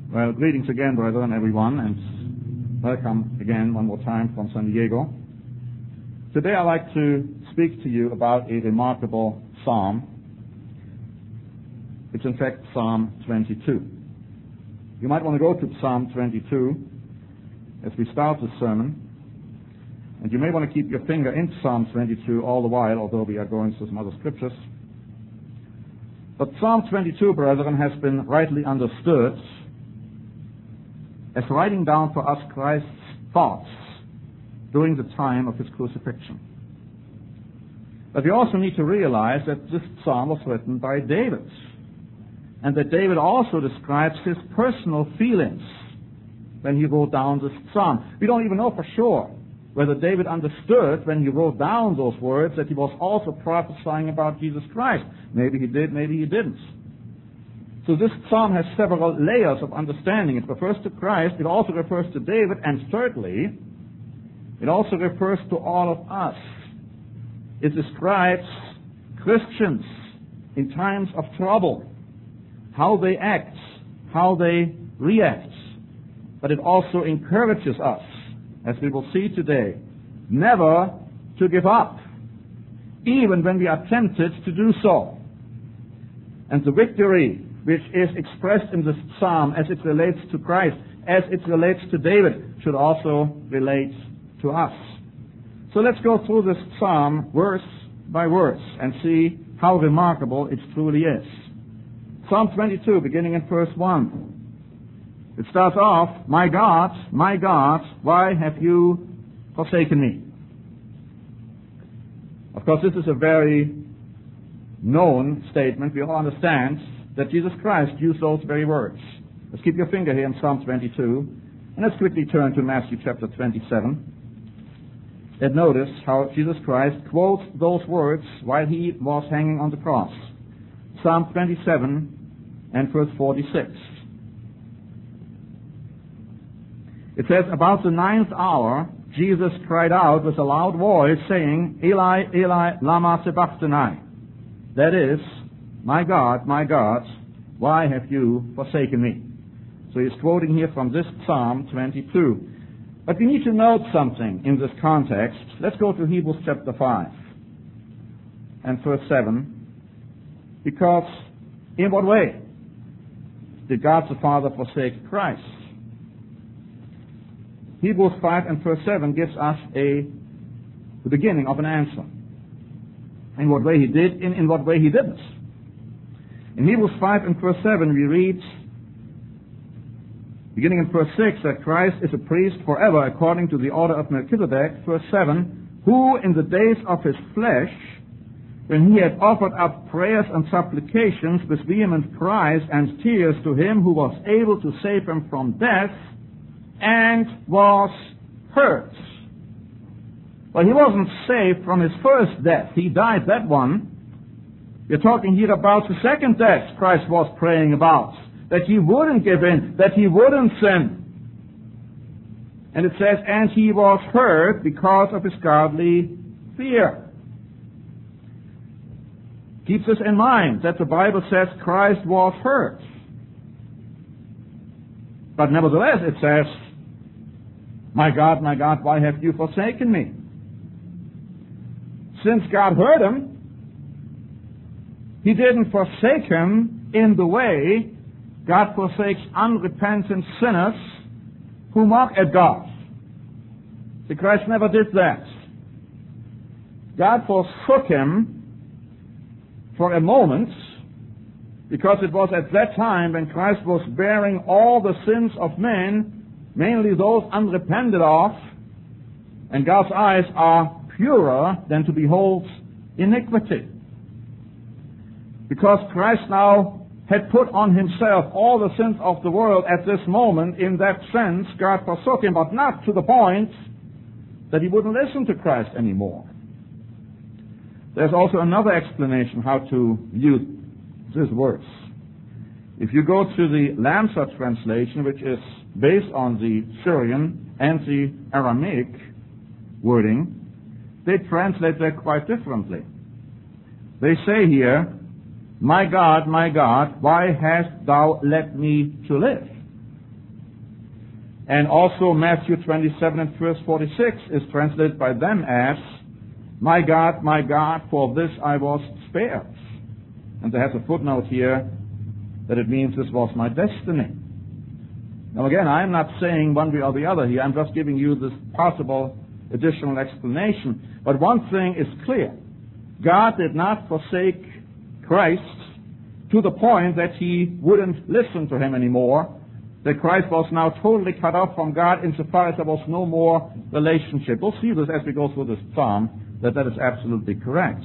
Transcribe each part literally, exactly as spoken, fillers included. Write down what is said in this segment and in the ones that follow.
Well, greetings again, brethren, everyone, and welcome again one more time from San Diego. Today I'd like to speak to you about a remarkable psalm. It's in fact Psalm twenty-two. You might want to go to Psalm twenty-two as we start the sermon, and you may want to keep your finger in Psalm twenty-two all the while, although we are going through some other scriptures. But Psalm twenty-two, brethren, has been rightly understood as writing down for us Christ's thoughts during the time of his crucifixion. But we also need to realize that this psalm was written by David, and that David also describes his personal feelings when he wrote down this psalm. We don't even know for sure whether David understood when he wrote down those words that he was also prophesying about Jesus Christ. Maybe he did, maybe he didn't. So this psalm has several layers of understanding. It refers to Christ, it also refers to David, and thirdly, it also refers to all of us. It describes Christians in times of trouble, how they act, how they react. But it also encourages us, as we will see today, never to give up, even when we are tempted to do so. And the victory which is expressed in this psalm as it relates to Christ, as it relates to David, should also relate to us. So let's go through this psalm verse by verse and see how remarkable it truly is. Psalm twenty-two, beginning in verse one. It starts off, "My God, my God, why have you forsaken me?" Of course, this is a very known statement. We all understand that Jesus Christ used those very words. Let's keep your finger here in Psalm twenty-two, and let's quickly turn to Matthew chapter twenty-seven. And notice how Jesus Christ quotes those words while he was hanging on the cross. Psalm twenty-seven and verse forty-six. It says, "About the ninth hour, Jesus cried out with a loud voice, saying, Eli, Eli, lama sabachthani?" That is, "My God, my God, why have you forsaken me?" So he's quoting here from this Psalm twenty-two. But we need to note something in this context. Let's go to Hebrews chapter five and verse seven. Because in what way did God the Father forsake Christ? Hebrews five and verse seven gives us a the beginning of an answer. In what way he did, in, in what way he didn't. In Hebrews five and verse seven we read, beginning in verse six, that Christ is a priest forever according to the order of Melchizedek. Verse seven, "Who in the days of his flesh, when he had offered up prayers and supplications with vehement cries and tears to him who was able to save him from death, and was hurt." Well, he wasn't saved from his first death. He died that one. We're talking here about the second death Christ was praying about, that he wouldn't give in, that he wouldn't sin. And it says, "And he was hurt because of his godly fear." Keep this in mind, that the Bible says Christ was hurt. But nevertheless, it says, "My God, my God, why have you forsaken me?" Since God heard him, he didn't forsake him in the way God forsakes unrepentant sinners who mock at God. See, Christ never did that. God forsook him for a moment, because it was at that time when Christ was bearing all the sins of men, mainly those unrepented of, and God's eyes are purer than to behold iniquity. Because Christ now had put on himself all the sins of the world at this moment, in that sense, God forsook him, but not to the point that he wouldn't listen to Christ anymore. There's also another explanation how to view this verse. If you go to the Lamsa translation, which is based on the Syrian and the Aramaic wording, they translate that quite differently. They say here, "My God, my God, why hast thou let me to live?" And also Matthew twenty-seven and verse forty-six is translated by them as, "My God, my God, for this I was spared." And there has a footnote here that it means this was my destiny. Now again, I'm not saying one way or the other here. I'm just giving you this possible additional explanation. But one thing is clear. God did not forsake Christ to the point that he wouldn't listen to him anymore, that Christ was now totally cut off from God insofar as there was no more relationship. We'll see this as we go through this psalm, that that is absolutely correct.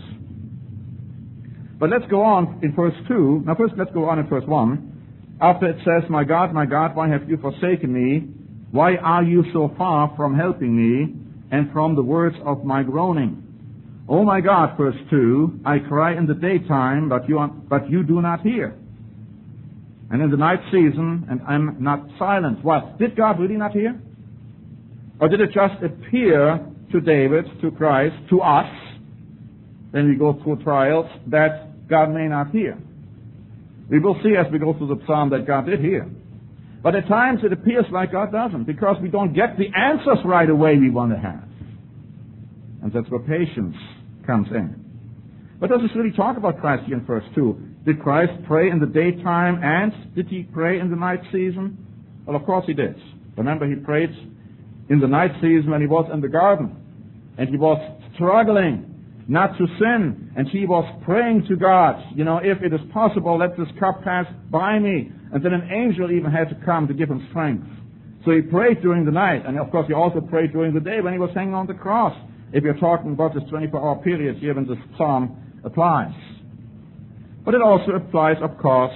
But let's go on in verse two. Now first let's go on in verse one. After it says, "My God, my God, why have you forsaken me? Why are you so far from helping me and from the words of my groaning? Oh my God," verse two, "I cry in the daytime, but you, are, but you do not hear. And in the night season, and I'm not silent." Well, did God really not hear? Or did it just appear to David, to Christ, to us, when we go through trials, that God may not hear? We will see as we go through the psalm that God did hear. But at times it appears like God doesn't, because we don't get the answers right away we want to have. And that's where patience comes in. But does this really talk about Christ here in verse two? Did Christ pray in the daytime and did he pray in the night season? Well, of course he did. Remember, he prayed in the night season when he was in the garden. And he was struggling not to sin. And he was praying to God, you know, if it is possible, let this cup pass by me. And then an angel even had to come to give him strength. So he prayed during the night. And of course he also prayed during the day when he was hanging on the cross. If you're talking about this twenty-four hour period here when this psalm applies. But it also applies, of course,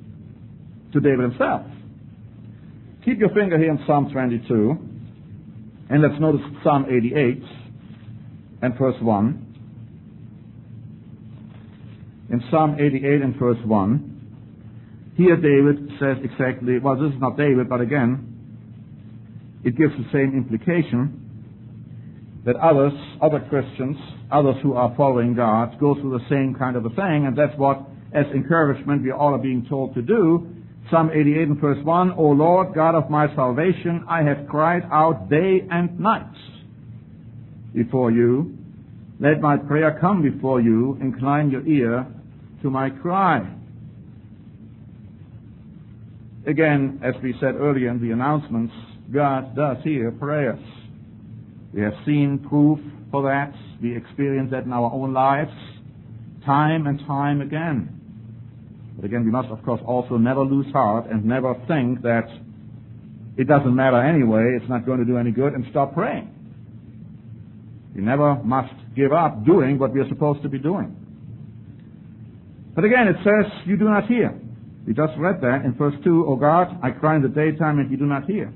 to David himself. Keep your finger here in Psalm twenty-two, and let's notice Psalm eighty-eight and verse one. In Psalm eighty-eight and verse one, here David says exactly, well, this is not David, but again, it gives the same implication that others, other Christians, others who are following God, go through the same kind of a thing, and that's what, as encouragement, we all are being told to do. Psalm eighty-eight and verse one, "O Lord, God of my salvation, I have cried out day and night before you. Let my prayer come before you. Incline your ear to my cry." Again, as we said earlier in the announcements, God does hear prayers. We have seen proof for that. We experience that in our own lives time and time again. But again, we must, of course, also never lose heart and never think that it doesn't matter anyway, it's not going to do any good, and stop praying. We never must give up doing what we are supposed to be doing. But again, it says, "You do not hear." We just read that in verse two, "O God, I cry in the daytime and you do not hear."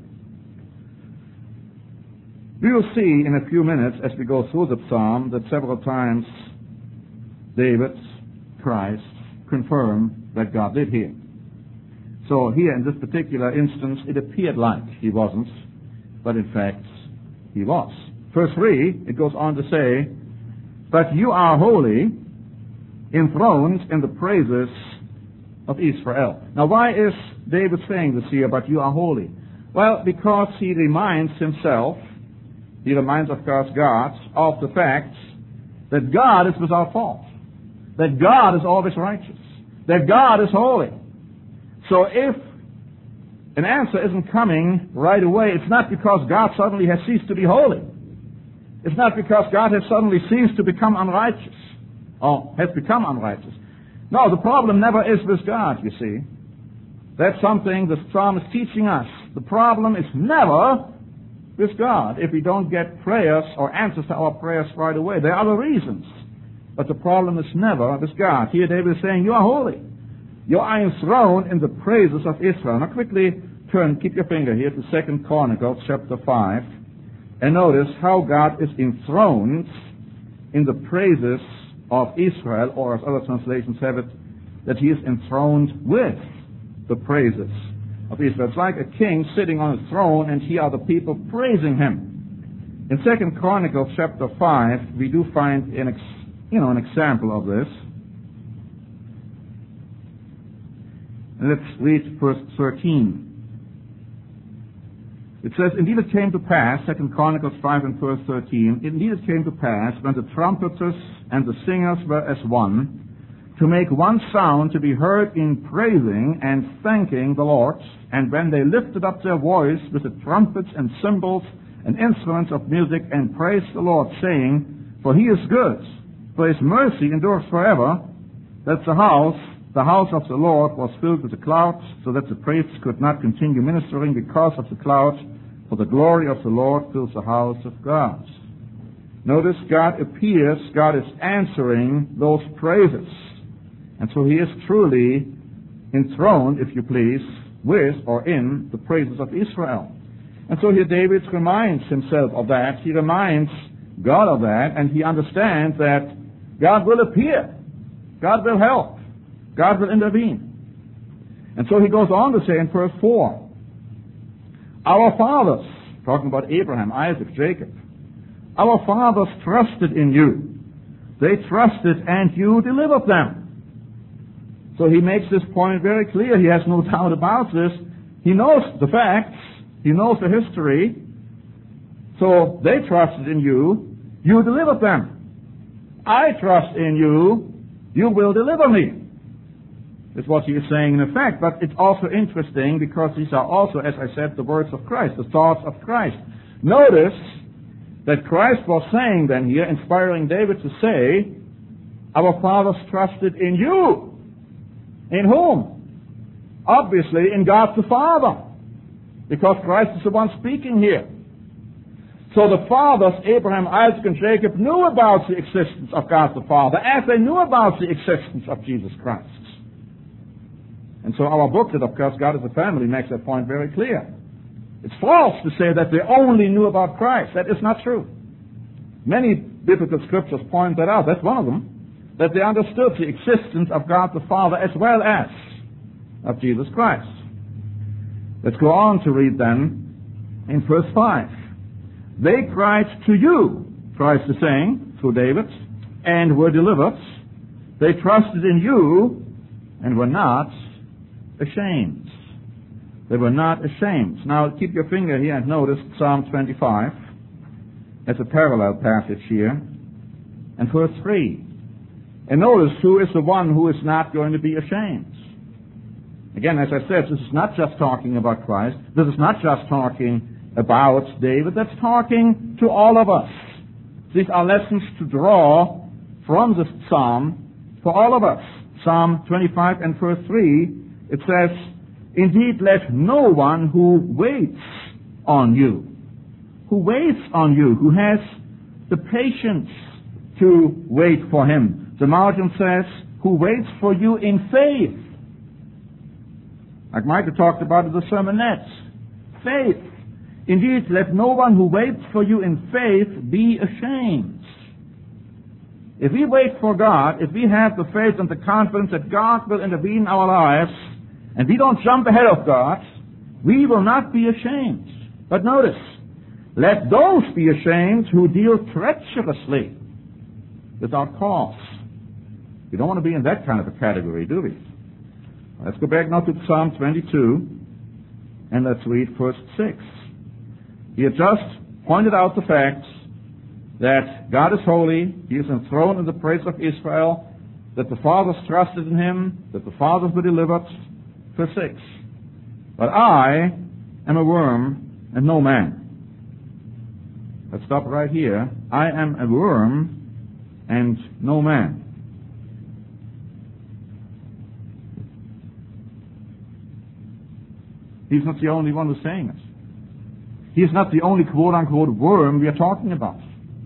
We will see in a few minutes as we go through the psalm that several times David, Christ, confirm that God did hear. So here in this particular instance, it appeared like he wasn't, but in fact, he was. Verse three, it goes on to say, "But you are holy, enthroned in the praises of Israel." Now why is David saying this here, "But you are holy"? Well, because he reminds himself, he reminds, of course, God, of the fact that God is without fault, that God is always righteous, that God is holy. So if an answer isn't coming right away, it's not because God suddenly has ceased to be holy. It's not because God has suddenly ceased to become unrighteous, or has become unrighteous. No, the problem never is with God, you see. That's something the psalm is teaching us. The problem is never with God if we don't get prayers or answers to our prayers right away. There are other reasons. But the problem is never with God. Here David is saying, "You are holy. You are enthroned in the praises of Israel." Now quickly turn, keep your finger here to Second Chronicles chapter five, and notice how God is enthroned in the praises of Israel, or as other translations have it, that he is enthroned with the praises of Israel. It's like a king sitting on his throne, and here are the people praising him. In Second Chronicles chapter five, we do find an ex, you know, an example of this. And let's read verse thirteen. It says, indeed it came to pass, Second Chronicles five and verse thirteen, indeed it came to pass, when the trumpeters and the singers were as one, to make one sound to be heard in praising and thanking the Lord, and when they lifted up their voice with the trumpets and cymbals and instruments of music, and praised the Lord, saying, for he is good, for his mercy endures forever, that the house, the house of the Lord was filled with the clouds, so that the priests could not continue ministering because of the clouds, for the glory of the Lord fills the house of God. Notice God appears, God is answering those praises. And so he is truly enthroned, if you please, with or in the praises of Israel. And so here David reminds himself of that. He reminds God of that, and he understands that God will appear. God will help. God will intervene. And so he goes on to say in verse four, our fathers, talking about Abraham, Isaac, Jacob, our fathers trusted in you. They trusted and you delivered them. So he makes this point very clear. He has no doubt about this. He knows the facts. He knows the history. So they trusted in you. You delivered them. I trust in you. You will deliver me. Is what he is saying in effect. But it's also interesting because these are also, as I said, the words of Christ, the thoughts of Christ. Notice that Christ was saying then here, inspiring David to say, our fathers trusted in you. In whom? Obviously in God the Father. Because Christ is the one speaking here. So the fathers, Abraham, Isaac, and Jacob, knew about the existence of God the Father, as they knew about the existence of Jesus Christ. And so our booklet, of course, God is a Family, makes that point very clear. It's false to say that they only knew about Christ. That is not true. Many biblical scriptures point that out. That's one of them. That they understood the existence of God the Father as well as of Jesus Christ. Let's go on to read then in verse five. They cried to you, Christ is saying, through David, and were delivered. They trusted in you and were not ashamed. They were not ashamed. Now keep your finger here and notice Psalm twenty-five as a parallel passage here. And verse three. And notice who is the one who is not going to be ashamed. Again, as I said, this is not just talking about Christ. This is not just talking about David. That's talking to all of us. These are lessons to draw from this psalm for all of us. Psalm twenty-five and verse three, it says, indeed, let no one who waits on you, who waits on you, who has the patience to wait for him. The margin says, who waits for you in faith. Like Michael talked about in the sermonette. Faith. Indeed, let no one who waits for you in faith be ashamed. If we wait for God, if we have the faith and the confidence that God will intervene in our lives, and we don't jump ahead of God, we will not be ashamed. But notice, let those be ashamed who deal treacherously without cause. We don't want to be in that kind of a category, do we? Let's go back now to Psalm twenty-two, and let's read verse six. He had just pointed out the fact that God is holy, he is enthroned in the praise of Israel, that the fathers trusted in him, that the fathers were delivered. Verse six. But I am a worm and no man. Let's stop right here. I am a worm and no man. He's not the only one who's saying it. He's not the only quote-unquote worm we are talking about.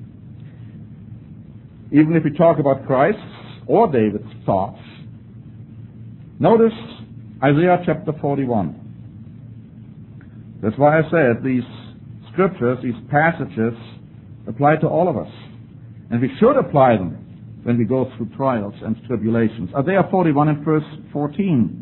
Even if we talk about Christ's or David's thoughts, notice Isaiah chapter forty-one. That's why I said these scriptures, these passages, apply to all of us. And we should apply them when we go through trials and tribulations. Isaiah forty-one and verse fourteen.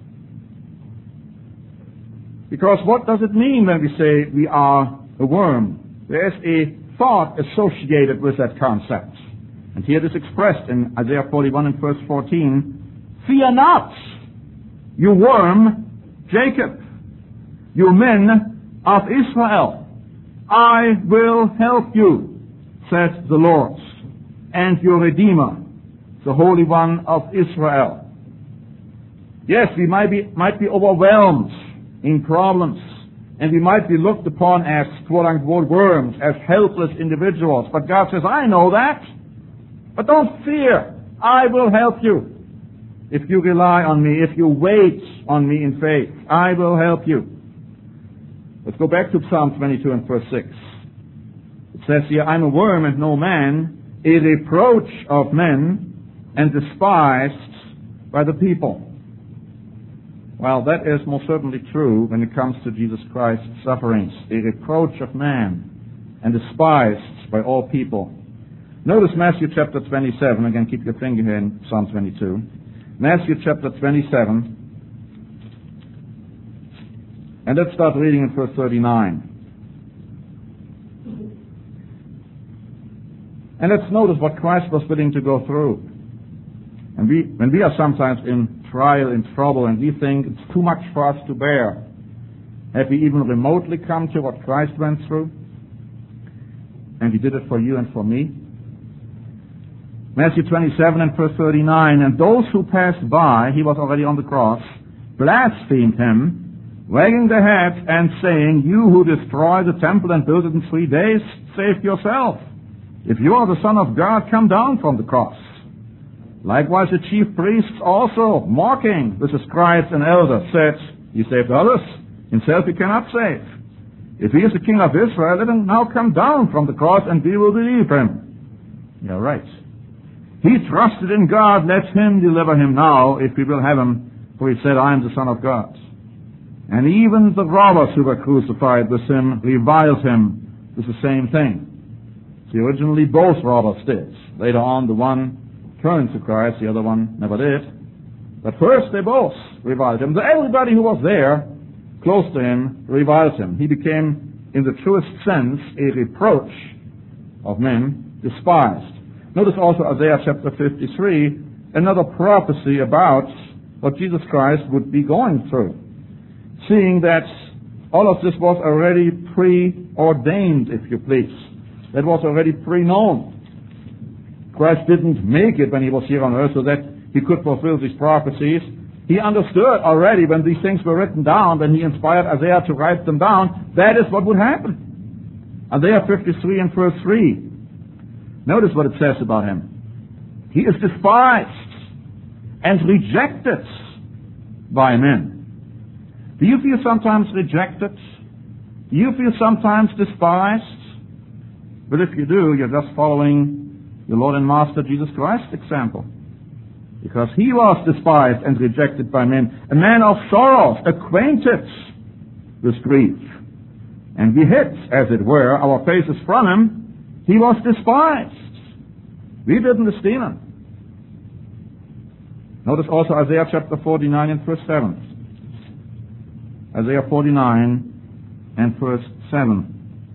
Because what does it mean when we say we are a worm? There is a thought associated with that concept. And here it is expressed in Isaiah forty-one and verse fourteen. Fear not, you worm, Jacob, you men of Israel. I will help you, says the Lord, and your Redeemer, the Holy One of Israel. Yes, we might be, might be overwhelmed in problems, and we might be looked upon as quote-unquote worms, as helpless individuals. But God says, I know that. But don't fear. I will help you. If you rely on me, if you wait on me in faith, I will help you. Let's go back to Psalm twenty-two and verse six. It says here, I'm a worm and no man, a reproach of men, and despised by the people. Well, that is most certainly true when it comes to Jesus Christ's sufferings. A reproach of man and despised by all people. Notice Matthew chapter twenty-seven. Again, keep your finger here in Psalm twenty-two. Matthew chapter twenty-seven. And let's start reading in verse thirty-nine. And let's notice what Christ was willing to go through. And we, when we are sometimes in trial, in trouble, and we think it's too much for us to bear, have we even remotely come to what Christ went through? And He did it for you and for me. Matthew twenty-seven and verse thirty-nine, and those who passed by, He was already on the cross, blasphemed Him, wagging their heads and saying, you who destroy the temple and build it in three days, save yourself. If you are the Son of God, come down from the cross. Likewise the chief priests also, mocking with the scribes and elders, said, he saved others, himself he cannot save. If he is the King of Israel, let him now come down from the cross and we will believe him. You're right. He trusted in God, let him deliver him now, if we will have him, for he said, I am the Son of God. And even the robbers who were crucified with him reviled him with the same thing. See, originally both robbers did. Later on, the one turned to Christ, the other one never did. But first, they both reviled him. So everybody who was there, close to him, reviled him. He became, in the truest sense, a reproach of men, despised. Notice also Isaiah chapter fifty-three, another prophecy about what Jesus Christ would be going through. Seeing that all of this was already preordained, if you please. That was already pre-known. Christ didn't make it when he was here on earth so that he could fulfill these prophecies. He understood already when these things were written down, when he inspired Isaiah to write them down, that is what would happen. Isaiah fifty-three and verse three. Notice what it says about him. He is despised and rejected by men. Do you feel sometimes rejected? Do you feel sometimes despised? But if you do, you're just following your Lord and Master Jesus Christ's example. Because he was despised and rejected by men, a man of sorrows, acquainted with grief. And we hid, as it were, our faces from him. He was despised. We didn't esteem him. Notice also Isaiah chapter forty-nine and verse seven. Isaiah forty-nine and verse seven.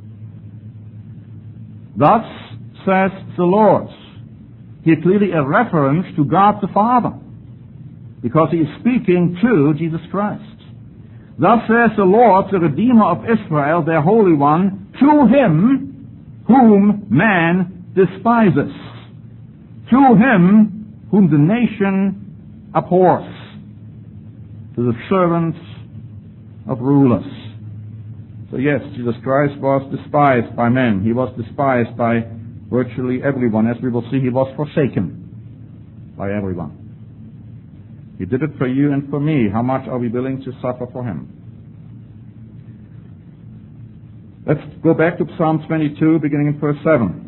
Thus says the Lord. Here clearly a reference to God the Father, because he is speaking to Jesus Christ. Thus says the Lord, the Redeemer of Israel, their Holy One, to him whom man despises, to him whom the nation abhors, to the servants of rulers. So yes, Jesus Christ was despised by men. He was despised by virtually everyone. As we will see, he was forsaken by everyone. He did it for you and for me. How much are we willing to suffer for him? Let's go back to Psalm twenty-two, beginning in verse seven.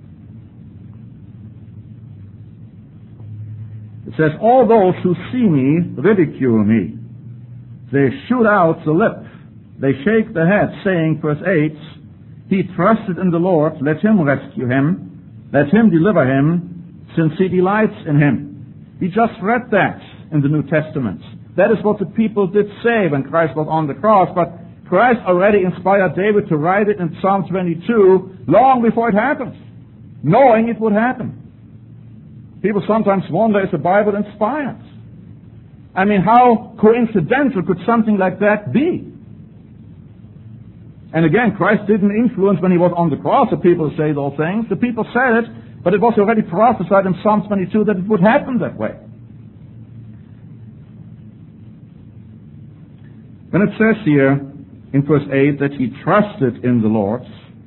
It says, all those who see me ridicule me. They shoot out the lip. They shake their heads, saying, verse eight, he trusted in the Lord, let him rescue him, let him deliver him, since he delights in him. We just read that in the New Testament. That is what the people did say when Christ was on the cross, but Christ already inspired David to write it in Psalm twenty-two long before it happened, knowing it would happen. People sometimes wonder, is the Bible inspired? I mean, how coincidental could something like that be? And again, Christ didn't influence when he was on the cross the people to say those things. The people said it, but it was already prophesied in Psalm twenty-two that it would happen that way. Then it says here in verse eight that he trusted in the Lord.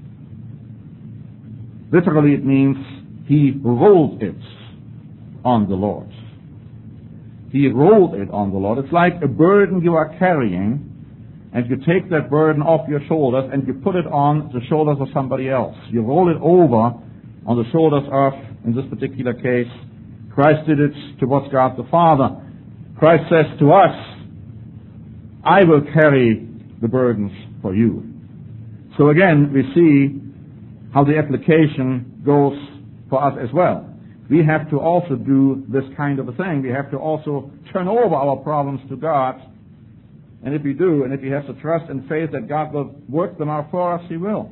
Literally it means he rolled it on the Lord. He rolled it on the Lord. It's like a burden you are carrying, and you take that burden off your shoulders and you put it on the shoulders of somebody else. You roll it over on the shoulders of, in this particular case, Christ did it towards God the Father. Christ says to us, I will carry the burdens for you. So again, we see how the application goes for us as well. We have to also do this kind of a thing. We have to also turn over our problems to God. And if we do, and if we have the trust and faith that God will work them out for us, he will.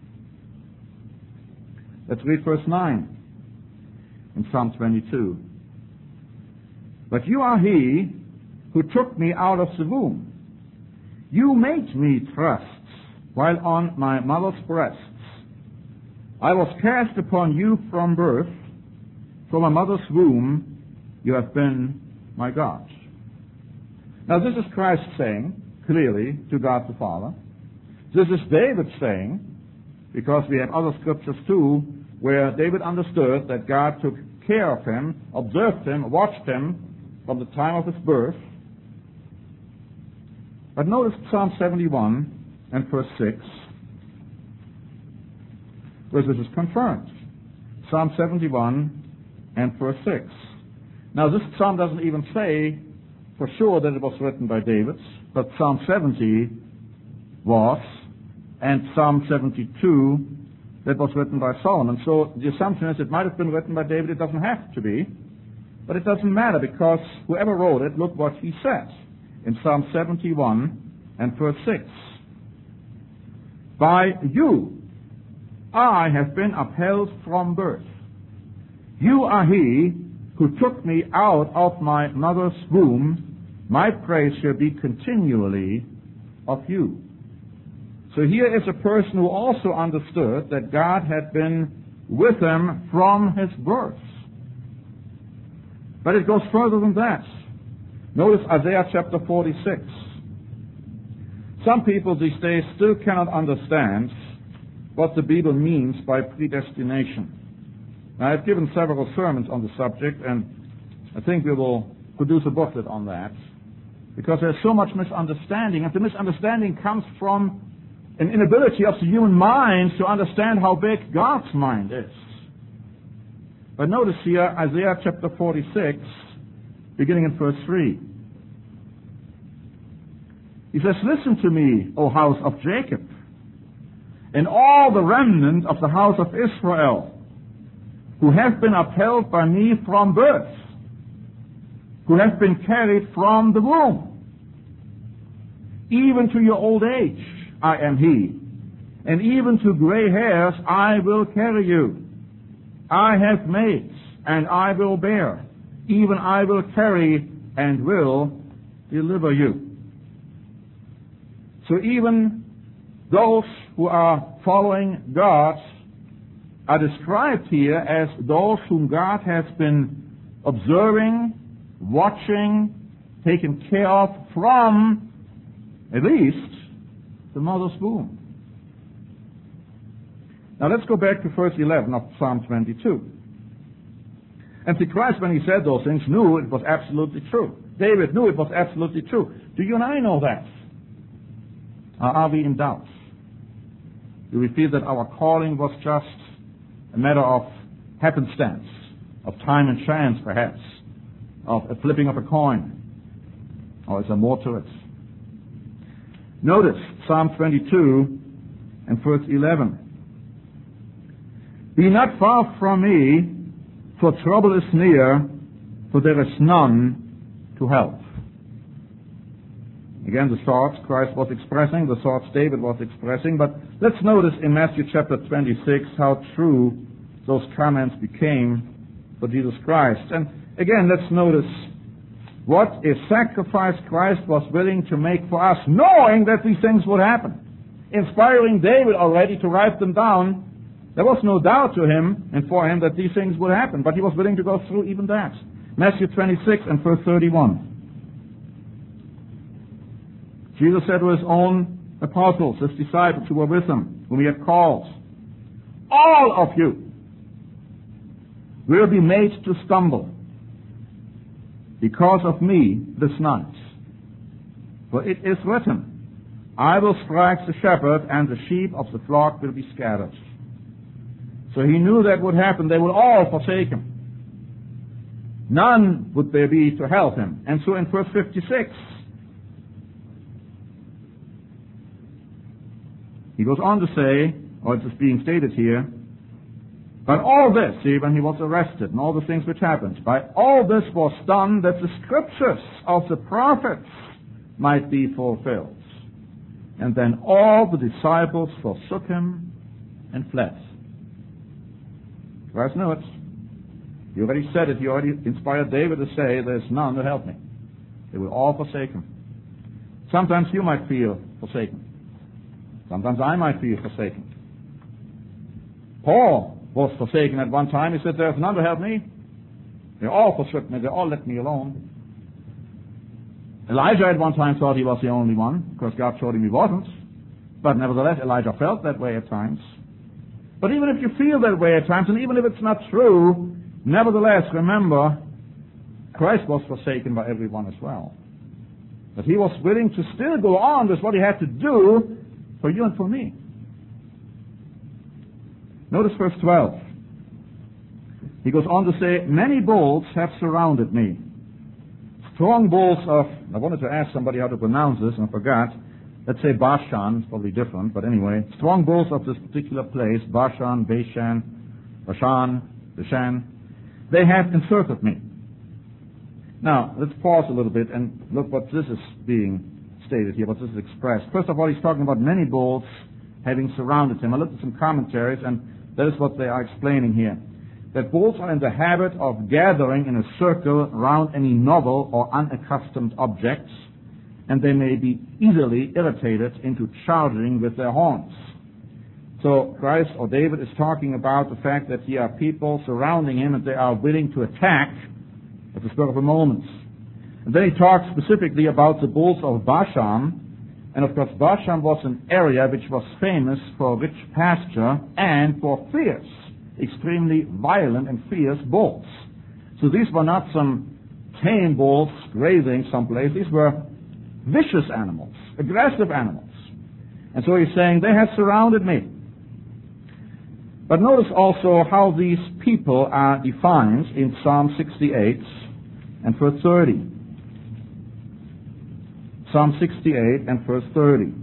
Let's read verse nine in Psalm twenty-two. But you are he who took me out of the womb. You made me trust while on my mother's breasts. I was cast upon you from birth. From my mother's womb, you have been my God. Now this is Christ saying, clearly, to God the Father. This is David saying, because we have other scriptures too, where David understood that God took care of him, observed him, watched him from the time of his birth. But notice Psalm seventy-one and verse six, where this is confirmed. Psalm seventy-one and verse six. Now this psalm doesn't even say for sure that it was written by David, but Psalm seventy was, and Psalm seventy-two that was written by Solomon. So the assumption is it might have been written by David. It doesn't have to be, but it doesn't matter, because whoever wrote it, look what he said in Psalm seventy-one and verse six. By you I have been upheld from birth. You are he who took me out of my mother's womb. My praise shall be continually of you. So here is a person who also understood that God had been with him from his birth. But it goes further than that. Notice Isaiah chapter forty-six. Some people these days still cannot understand what the Bible means by predestination. Now, I've given several sermons on the subject, and I think we will produce a booklet on that, because there's so much misunderstanding, and the misunderstanding comes from an inability of the human mind to understand how big God's mind is. But notice here, Isaiah chapter forty-six, beginning in verse three. He says, listen to me, O house of Jacob, and all the remnant of the house of Israel, who have been upheld by me from birth, who have been carried from the womb. Even to your old age I am he, and even to gray hairs I will carry you. I have made, and I will bear, even I will carry, and will deliver you. So even those who are following God are described here as those whom God has been observing, watching, taken care of from, at least, the mother's womb. Now let's go back to verse eleven of Psalm twenty-two. And see, Christ, when he said those things, knew it was absolutely true. David knew it was absolutely true. Do you and I know that? Or are we in doubt? Do we feel that our calling was just a matter of happenstance, of time and chance, perhaps, of a flipping of a coin? Or is there more to it? Notice Psalm twenty-two and verse eleven. Be not far from me, for trouble is near, for there is none to help. Again, the thoughts Christ was expressing, the thoughts David was expressing, but let's notice in Matthew chapter twenty-six how true those comments became for Jesus Christ. And again, let's notice what a sacrifice Christ was willing to make for us, knowing that these things would happen. inspiring David already to write them down, there was no doubt to him and for him that these things would happen, but he was willing to go through even that. Matthew twenty-six and verse thirty-one. Jesus said to his own apostles, his disciples who were with him, whom he had called, all of you will be made to stumble because of me this night. For it is written, I will strike the shepherd, and the sheep of the flock will be scattered. So he knew that would happen. They would all forsake him. None would there be to help him. And so in verse fifty-six, he goes on to say, or it's being stated here, but all this, see, when he was arrested and all the things which happened, by all this was done that the scriptures of the prophets might be fulfilled. And then all the disciples forsook him and fled. Christ knew it. He already said it. He already inspired David to say, there's none to help me. They will all forsake him. Sometimes you might feel forsaken. Sometimes I might feel forsaken. Paul was forsaken at one time. He said, there's none to help me. They all forsook me. They all let me alone. Elijah at one time thought he was the only one, because God showed him he wasn't. But nevertheless, Elijah felt that way at times. But even if you feel that way at times, and even if it's not true, nevertheless, remember, Christ was forsaken by everyone as well. But he was willing to still go on with what he had to do for you and for me. Notice verse twelve. He goes on to say, many bulls have surrounded me. Strong bulls of, I wanted to ask somebody how to pronounce this, and I forgot. Let's say Bashan, it's probably different, but anyway, strong bulls of this particular place, Bashan, Bashan, Bashan, Bashan, they have encircled me. Now, let's pause a little bit and look what this is being stated here, what this is expressed. First of all, he's talking about many bulls having surrounded him. I looked at some commentaries, and that is what they are explaining here. That bulls are in the habit of gathering in a circle around any novel or unaccustomed objects, and they may be easily irritated into charging with their horns. So Christ or David is talking about the fact that here are people surrounding him and they are willing to attack at the spur of a moment. And then he talks specifically about the bulls of Bashan. And of course Bashan was an area which was famous for rich pasture and for fierce, extremely violent and fierce bulls. So these were not some tame bulls grazing someplace. These were vicious animals, aggressive animals. And so he's saying, they have surrounded me. But notice also how these people are defined in Psalm sixty-eight and verse thirty. Psalm sixty-eight and verse thirty.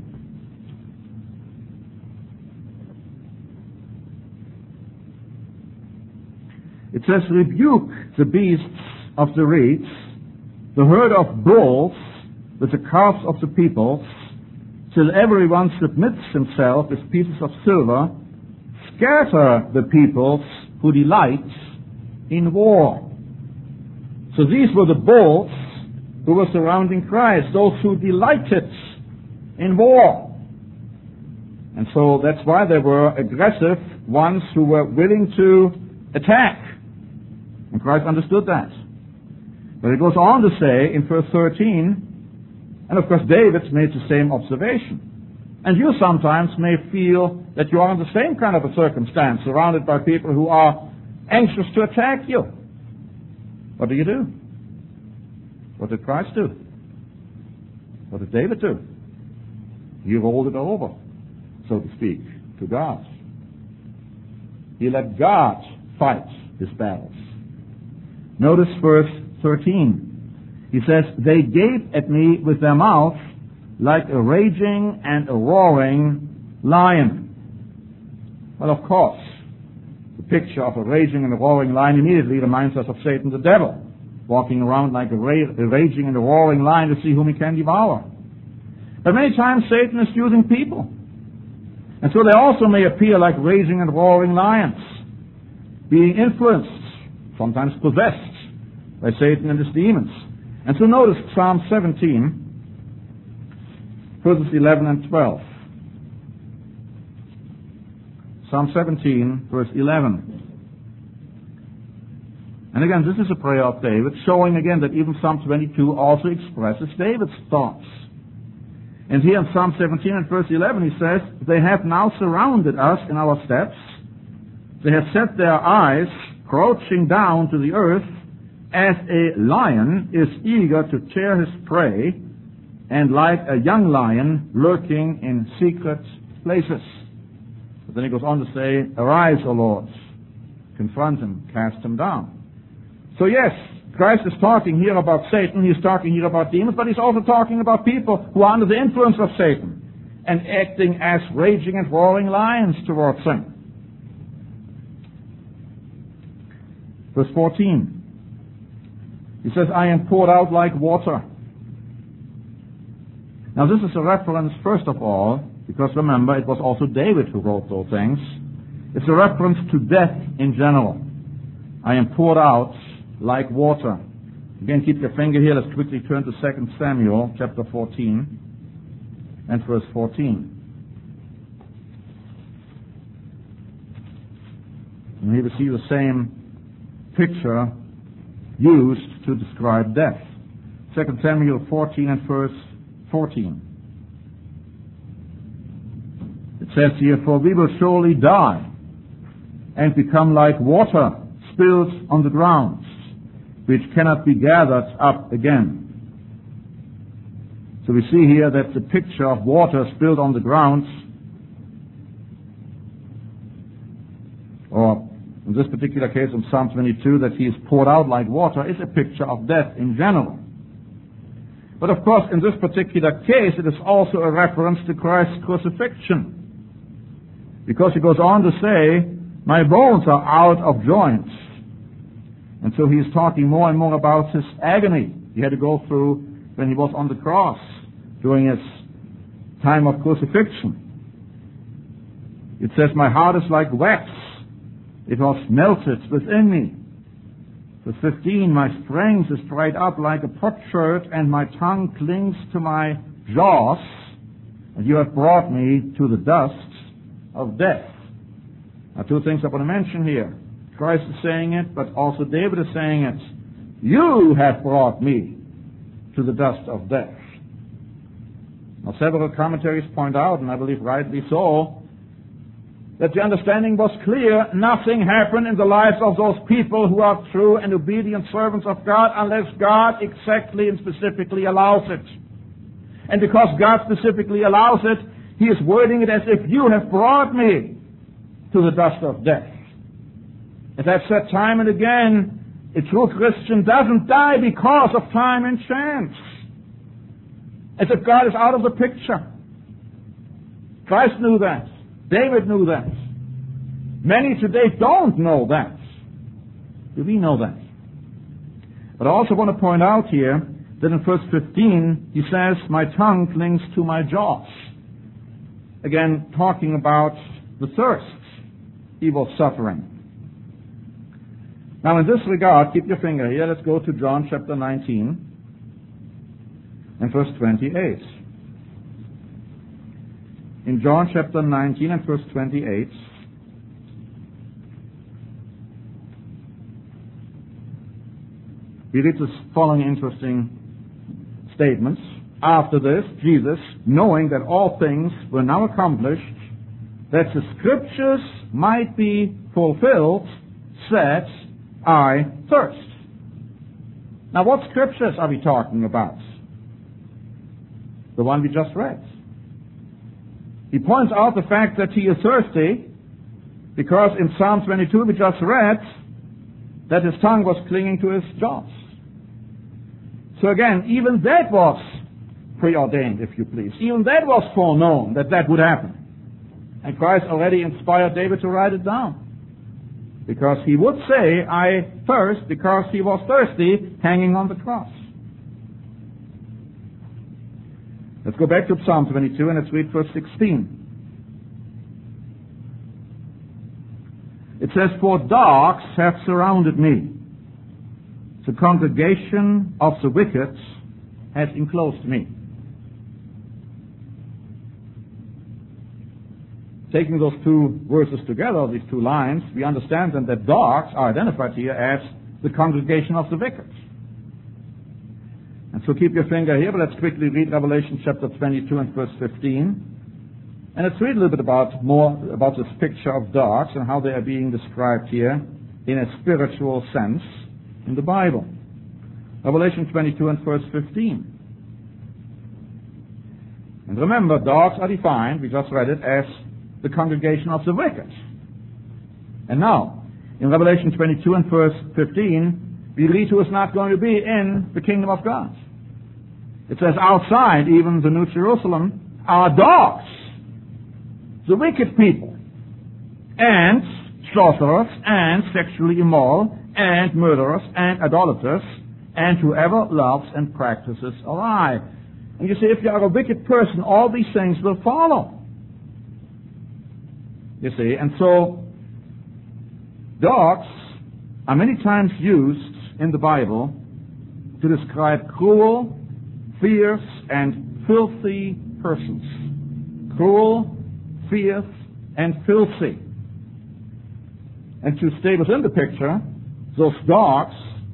It says, rebuke the beasts of the reeds, the herd of bulls, with the calves of the people, till everyone submits himself with pieces of silver. Scatter the peoples who delight in war. So these were the bulls who were surrounding Christ, those who delighted in war. And so that's why there were aggressive ones who were willing to attack. And Christ understood that. But it goes on to say in verse thirteen, and of course David made the same observation. And you sometimes may feel that you are in the same kind of a circumstance, surrounded by people who are anxious to attack you. What do you do? What did Christ do? What did David do? He rolled it over, so to speak, to God. He let God fight his battles. Notice verse thirteen. He says, they gape at me with their mouth like a raging and a roaring lion. Well, of course, the picture of a raging and a roaring lion immediately reminds us of Satan the devil, walking around like a, ra- a raging and a roaring lion to see whom he can devour. But many times Satan is using people. And so they also may appear like raging and roaring lions, being influenced, sometimes possessed by Satan and his demons. And so notice Psalm seventeen, verses eleven and twelve. Psalm seventeen, verse eleven. And again, this is a prayer of David, showing again that even Psalm twenty-two also expresses David's thoughts. And here in Psalm seventeen and verse eleven he says, "They have now surrounded us in our steps. They have set their eyes crouching down to the earth, as a lion is eager to tear his prey, and like a young lion lurking in secret places." But then he goes on to say, "Arise, O Lord, confront him, cast him down." So yes, Christ is talking here about Satan, he's talking here about demons, but he's also talking about people who are under the influence of Satan and acting as raging and roaring lions towards him. Verse fourteen. He says, "I am poured out like water." Now this is a reference, first of all, because remember, it was also David who wrote those things. It's a reference to death in general. I am poured out like water. Again, keep your finger here. Let's quickly turn to Second Samuel chapter fourteen and verse fourteen. And here we see the same picture used to describe death. Second Samuel fourteen and verse fourteen. It says here, "For we will surely die and become like water spilled on the ground, which cannot be gathered up again." So we see here that the picture of water spilled on the ground, or in this particular case in Psalm twenty-two, that he is poured out like water, is a picture of death in general. But of course, in this particular case, it is also a reference to Christ's crucifixion. Because he goes on to say, "My bones are out of joints." And so he is talking more and more about his agony he had to go through when he was on the cross during his time of crucifixion. It says, "My heart is like wax. It was melted within me." Verse fifteen, "My strength is dried up like a potsherd, and my tongue clings to my jaws. And you have brought me to the dust of death." Now, two things I want to mention here. Christ is saying it, but also David is saying it. You have brought me to the dust of death. Now, several commentaries point out, and I believe rightly so, that the understanding was clear. Nothing happened in the lives of those people who are true and obedient servants of God unless God exactly and specifically allows it. And because God specifically allows it, he is wording it as if you have brought me to the dust of death. As I've said time and again, a true Christian doesn't die because of time and chance. As if God is out of the picture. Christ knew that. David knew that. Many today don't know that. Do we know that? But I also want to point out here that in verse fifteen, he says, "My tongue clings to my jaws." Again, talking about the thirst he was suffering. Now, in this regard, keep your finger here. Let's go to John chapter nineteen and verse twenty-eight. In John chapter nineteen and verse twenty-eight, we read the following interesting statements. "After this, Jesus, knowing that all things were now accomplished, that the scriptures might be fulfilled, said, I thirst." Now, what scriptures are we talking about? The one we just read. He points out the fact that he is thirsty because in Psalm twenty-two we just read that his tongue was clinging to his jaws. So again, even that was preordained, if you please. Even that was foreknown that that would happen. And Christ already inspired David to write it down. Because he would say, "I thirst," because he was thirsty hanging on the cross. Let's go back to Psalm twenty-two and let's read verse sixteen. It says, "For dogs have surrounded me. The congregation of the wicked has enclosed me." taking those two verses together, these two lines, we understand then that dogs are identified here as the congregation of the wicked. And so keep your finger here, but let's quickly read Revelation chapter twenty-two and verse fifteen. And let's read a little bit about more about this picture of dogs and how they are being described here in a spiritual sense in the Bible. Revelation twenty-two and verse fifteen. And remember, dogs are defined, we just read it, as the congregation of the wicked. And now, in Revelation twenty-two and verse fifteen, we read who is not going to be in the kingdom of God. It says outside, even the New Jerusalem, are dogs, the wicked people, and sorcerers, and sexually immoral, and murderers, and idolaters, and whoever loves and practices a lie. And you see, if you are a wicked person, all these things will follow. You see, and so dogs are many times used in the Bible to describe cruel, fierce, and filthy persons. Cruel, fierce, and filthy. And to stay within the picture, those dogs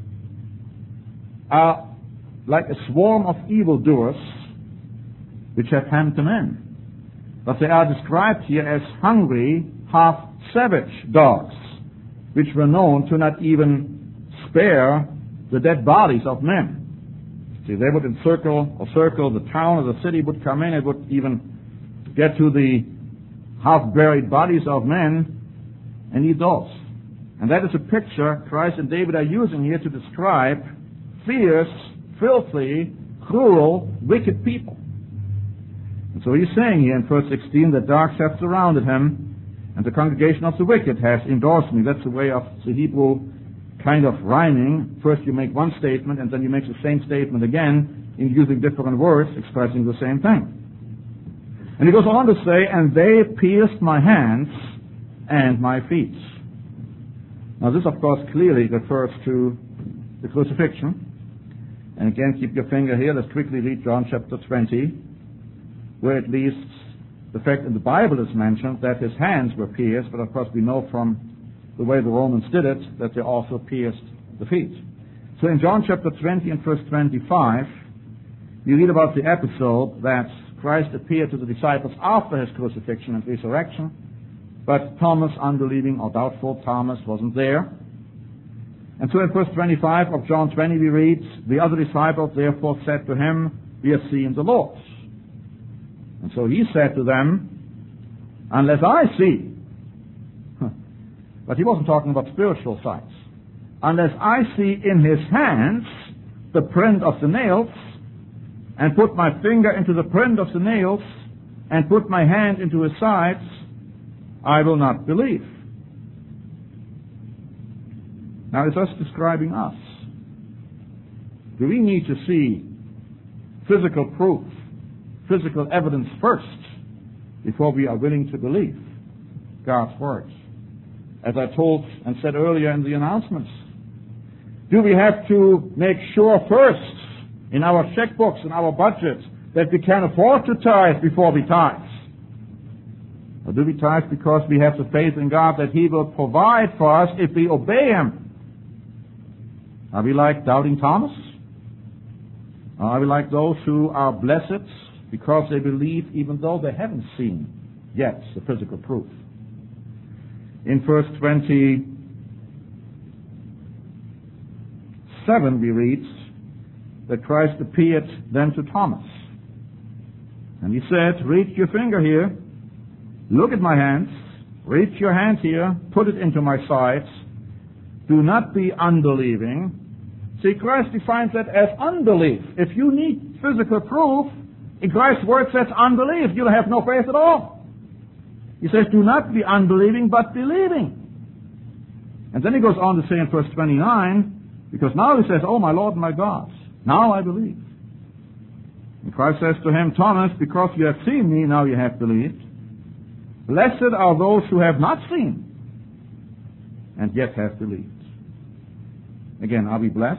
are like a swarm of evildoers which have hemmed them in. But they are described here as hungry, half-savage dogs, which were known to not even spare the dead bodies of men. See, they would encircle or circle the town or the city, would come in, and would even get to the half-buried bodies of men and eat those. And that is a picture Christ and David are using here to describe fierce, filthy, cruel, wicked people. And so he's saying here in verse sixteen that dogs have surrounded him, and the congregation of the wicked has endorsed me. That's the way of the Hebrew kind of rhyming. First you make one statement, and then you make the same statement again in using different words expressing the same thing. And he goes on to say, and they pierced my hands and my feet. Now this, of course, clearly refers to the crucifixion. And again, keep your finger here. Let's quickly read John chapter twenty, where at least the fact in the Bible is mentioned that his hands were pierced, but of course we know from the way the Romans did it that they also pierced the feet. So in John chapter twenty and verse twenty-five, we read about the episode that Christ appeared to the disciples after his crucifixion and resurrection, but Thomas, unbelieving or doubtful Thomas, wasn't there. And so in verse twenty-five of John twenty we read, the other disciples therefore said to him, we have seen the Lord. And so he said to them, unless I see, but he wasn't talking about spiritual sights, unless I see in his hands the print of the nails, and put my finger into the print of the nails, and put my hand into his sides, I will not believe. Now it's us describing us. Do we need to see physical proof, physical evidence first, before we are willing to believe God's words? As I told and said earlier in the announcements, do we have to make sure first in our checkbooks and our budget that we can afford to tithe before we tithe? Or do we tithe because we have the faith in God that he will provide for us if we obey him? Are we like doubting Thomas? Or are we like those who are blessed because they believe even though they haven't seen yet the physical proof? In verse twenty-seven we read that Christ appeared then to Thomas. And he said, reach your finger here, look at my hands, reach your hand here, put it into my sides. Do not be unbelieving. See, Christ defines that as unbelief. If you need physical proof, in Christ's word says unbelief. You'll have no faith at all. He says, do not be unbelieving, but believing. And then he goes on to say in verse twenty-nine, because now he says, oh, my Lord and my God, now I believe. And Christ says to him, Thomas, because you have seen me, now you have believed. Blessed are those who have not seen and yet have believed. Again, are we blessed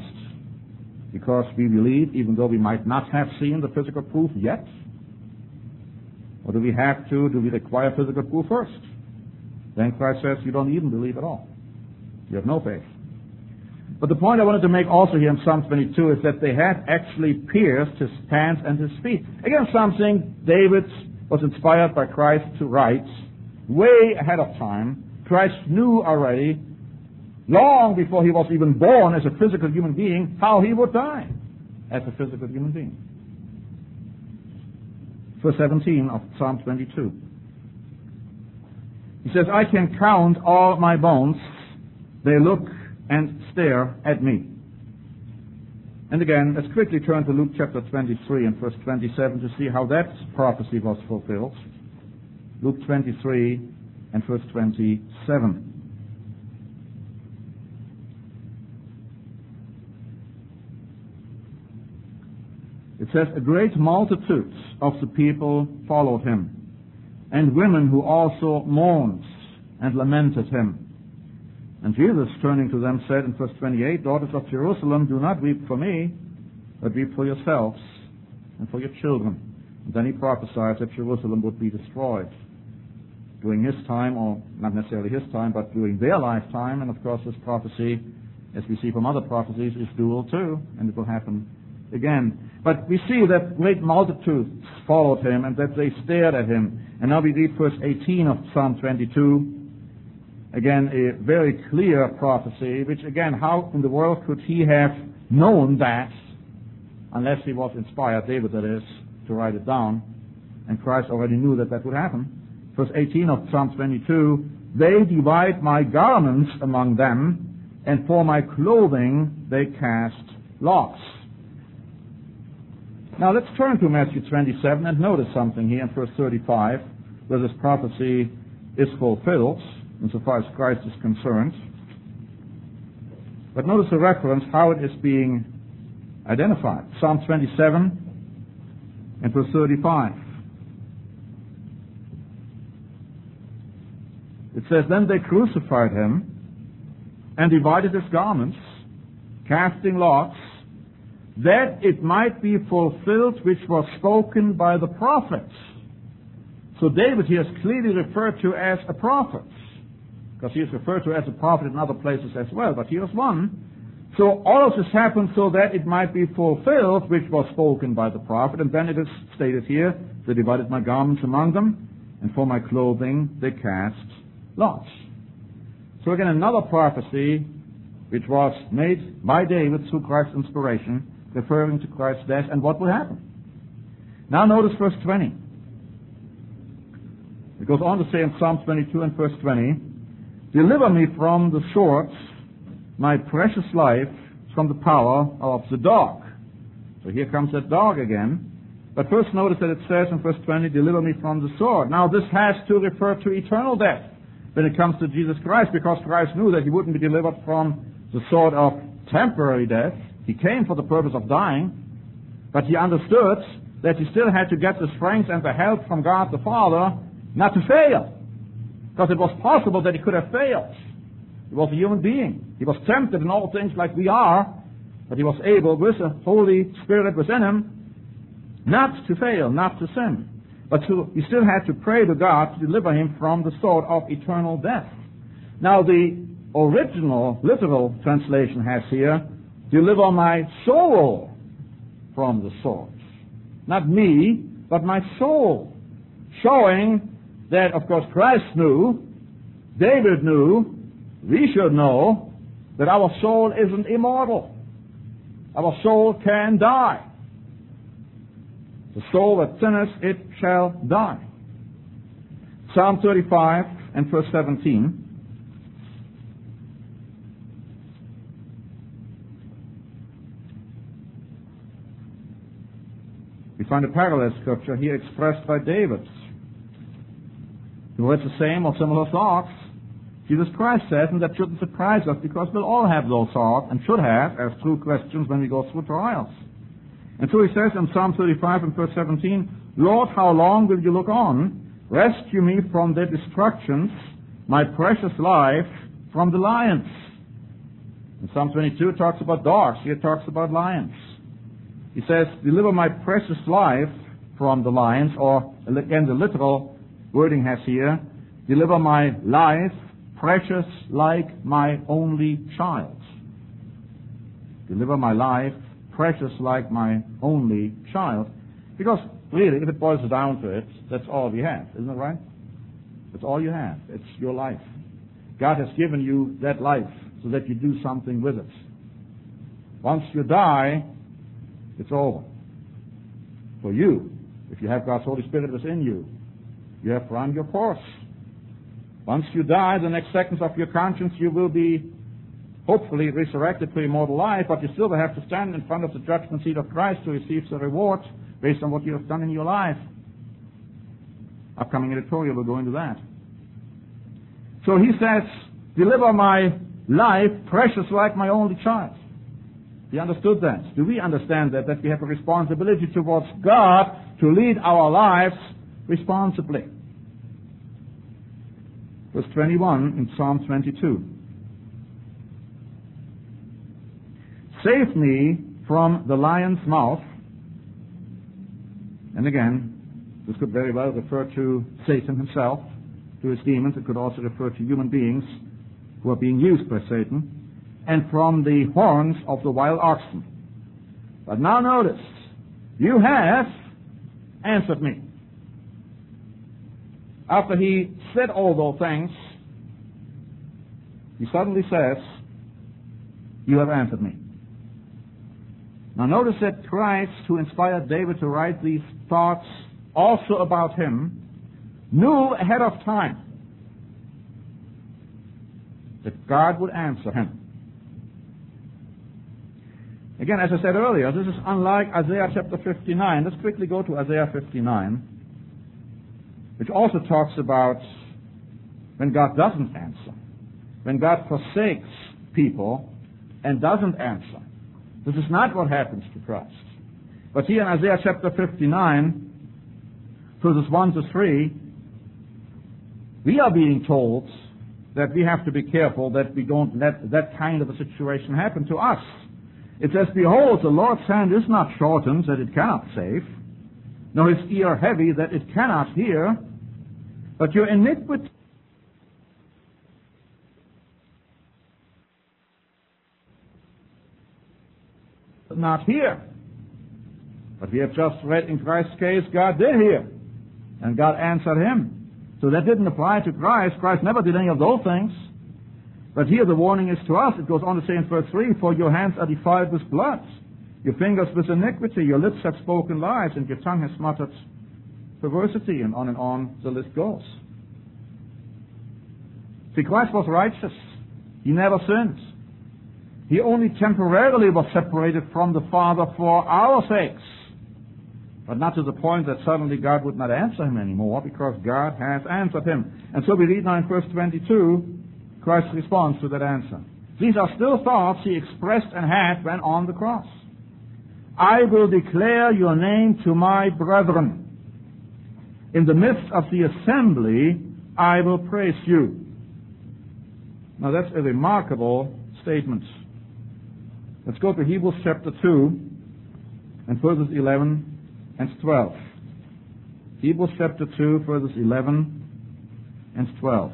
because we believe even though we might not have seen the physical proof yet? Or do we have to, do we require physical proof first? Then Christ says, you don't even believe at all. You have no faith. But the point I wanted to make also here in Psalm twenty-two is that they had actually pierced his hands and his feet. Again, something David was inspired by Christ to write way ahead of time. Christ knew already, long before he was even born as a physical human being, how he would die as a physical human being. Verse seventeen of Psalm twenty-two. He says, I can count all my bones. They look and stare at me. And again, let's quickly turn to Luke chapter twenty-three and verse twenty-seven to see how that prophecy was fulfilled. Luke twenty-three and verse twenty-seven. It says, a great multitude of the people followed him, and women who also mourned and lamented him. And Jesus, turning to them, said in verse twenty-eight, daughters of Jerusalem, do not weep for me, but weep for yourselves and for your children. And then he prophesied that Jerusalem would be destroyed during his time, or not necessarily his time, but during their lifetime. And of course this prophecy, as we see from other prophecies, is dual too, and it will happen again. But we see that great multitudes followed him and that they stared at him. And now we read verse eighteen of Psalm twenty-two. Again, a very clear prophecy, which again, how in the world could he have known that unless he was inspired, David that is, to write it down. And Christ already knew that that would happen. Verse eighteen of Psalm twenty-two, they divide my garments among them, and for my clothing they cast lots. Now let's turn to Matthew twenty-seven and notice something here in verse thirty-five, where this prophecy is fulfilled, insofar as Christ is concerned. But notice the reference, how it is being identified. Psalm twenty-seven and verse thirty-five. It says, then they crucified him and divided his garments, casting lots, that it might be fulfilled which was spoken by the prophets. So David here is clearly referred to as a prophet, because he is referred to as a prophet in other places as well, but here's one. So all of this happened so that it might be fulfilled which was spoken by the prophet, and then it is stated here, they divided my garments among them, and for my clothing they cast lots. So again, another prophecy which was made by David through Christ's inspiration, referring to Christ's death and what would happen. Now notice verse twenty. It goes on to say in Psalm twenty-two and verse twenty, deliver me from the sword, my precious life from the power of the dog. So here comes that dog again. But first notice that it says in verse twenty, deliver me from the sword. Now this has to refer to eternal death when it comes to Jesus Christ, because Christ knew that he wouldn't be delivered from the sword of temporary death. He came for the purpose of dying, but he understood that he still had to get the strength and the help from God the Father not to fail, because it was possible that he could have failed. He was a human being. He was tempted in all things like we are, but he was able, with the Holy Spirit within him, not to fail, not to sin. But to, he still had to pray to God to deliver him from the sword of eternal death. Now the original, literal translation has here, deliver my soul from the sword. Not me, but my soul. Showing that, of course, Christ knew, David knew, we should know that our soul isn't immortal. Our soul can die. The soul that sinneth, it shall die. Psalm thirty-five and verse seventeen. We find a parallel scripture here expressed by David, who has the same or similar thoughts. Jesus Christ says, and that shouldn't surprise us, because we'll all have those thoughts, and should have, as true Christians, when we go through trials. And so he says in Psalm thirty-five and verse seventeen, Lord, how long will you look on? Rescue me from their destructions, my precious life from the lions. And Psalm twenty-two talks about dogs. Here it talks about lions. He says, deliver my precious life from the lions, or again the literal wording has here, deliver my life precious like my only child. Deliver my life precious like my only child. Because really, if it boils down to it, that's all we have, isn't it right? That's all you have. It's your life. God has given you that life so that you do something with it. Once you die, it's over. For you, if you have God's Holy Spirit within you, you have run your course. Once you die, the next seconds of your conscience, you will be hopefully resurrected to immortal life, but you still will have to stand in front of the judgment seat of Christ to receive the reward based on what you have done in your life. Upcoming editorial will go into that. So he says, deliver my life precious like my only child. He understood that. Do we understand that? That we have a responsibility towards God to lead our lives responsibly. Verse twenty-one in Psalm twenty-two. Save me from the lion's mouth. And again, this could very well refer to Satan himself, to his demons. It could also refer to human beings who are being used by Satan. And from the horns of the wild oxen. But now notice, you have answered me. After he said all those things, he suddenly says, you have answered me. Now notice that Christ, who inspired David to write these thoughts also about him, knew ahead of time that God would answer him. Again, as I said earlier, this is unlike Isaiah chapter fifty-nine. Let's quickly go to Isaiah fifty-nine, which also talks about when God doesn't answer, when God forsakes people and doesn't answer. This is not what happens to Christ. But here in Isaiah chapter fifty-nine, verses one to three, we are being told that we have to be careful that we don't let that kind of a situation happen to us. It says, behold, the Lord's hand is not shortened that it cannot save, nor his ear heavy that it cannot hear, but your iniquity not hear. But we have just read in Christ's case, God did hear, and God answered him. So that didn't apply to Christ. Christ never did any of those things. But here the warning is to us. It goes on to say in verse three, for your hands are defiled with blood, your fingers with iniquity, your lips have spoken lies, and your tongue has muttered perversity, and on and on the list goes. See, Christ was righteous. He never sinned. He only temporarily was separated from the Father for our sakes, but not to the point that suddenly God would not answer him anymore, because God has answered him. And so we read now in verse twenty-two, Christ's response to that answer. These are still thoughts he expressed and had when on the cross. I will declare your name to my brethren. In the midst of the assembly, I will praise you. Now that's a remarkable statement. Let's go to Hebrews chapter two and verses eleven and twelve. Hebrews chapter two, verses eleven and twelve.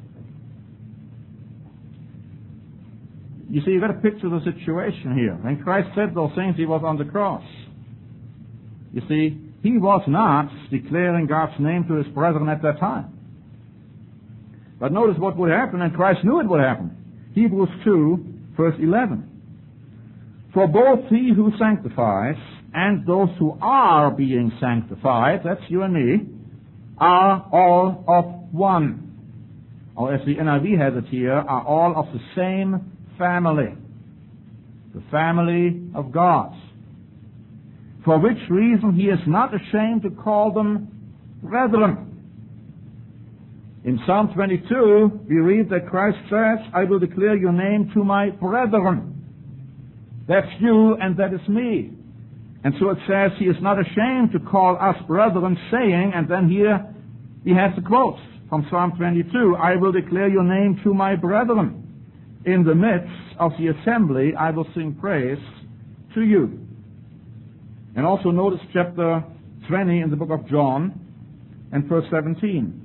You see, you've got to picture the situation here. When Christ said those things, he was on the cross. You see, he was not declaring God's name to his brethren at that time. But notice what would happen, and Christ knew it would happen. Hebrews two, verse eleven. For both he who sanctifies and those who are being sanctified, that's you and me, are all of one. Or as the N I V has it here, are all of the same family. The family of God. For which reason he is not ashamed to call them brethren. In Psalm twenty-two, we read that Christ says, I will declare your name to my brethren. That's you and that is me. And so it says he is not ashamed to call us brethren, saying, and then here he has the quote from Psalm twenty-two, I will declare your name to my brethren. In the midst of the assembly, I will sing praise to you. And also notice chapter twenty in the book of John and verse seventeen.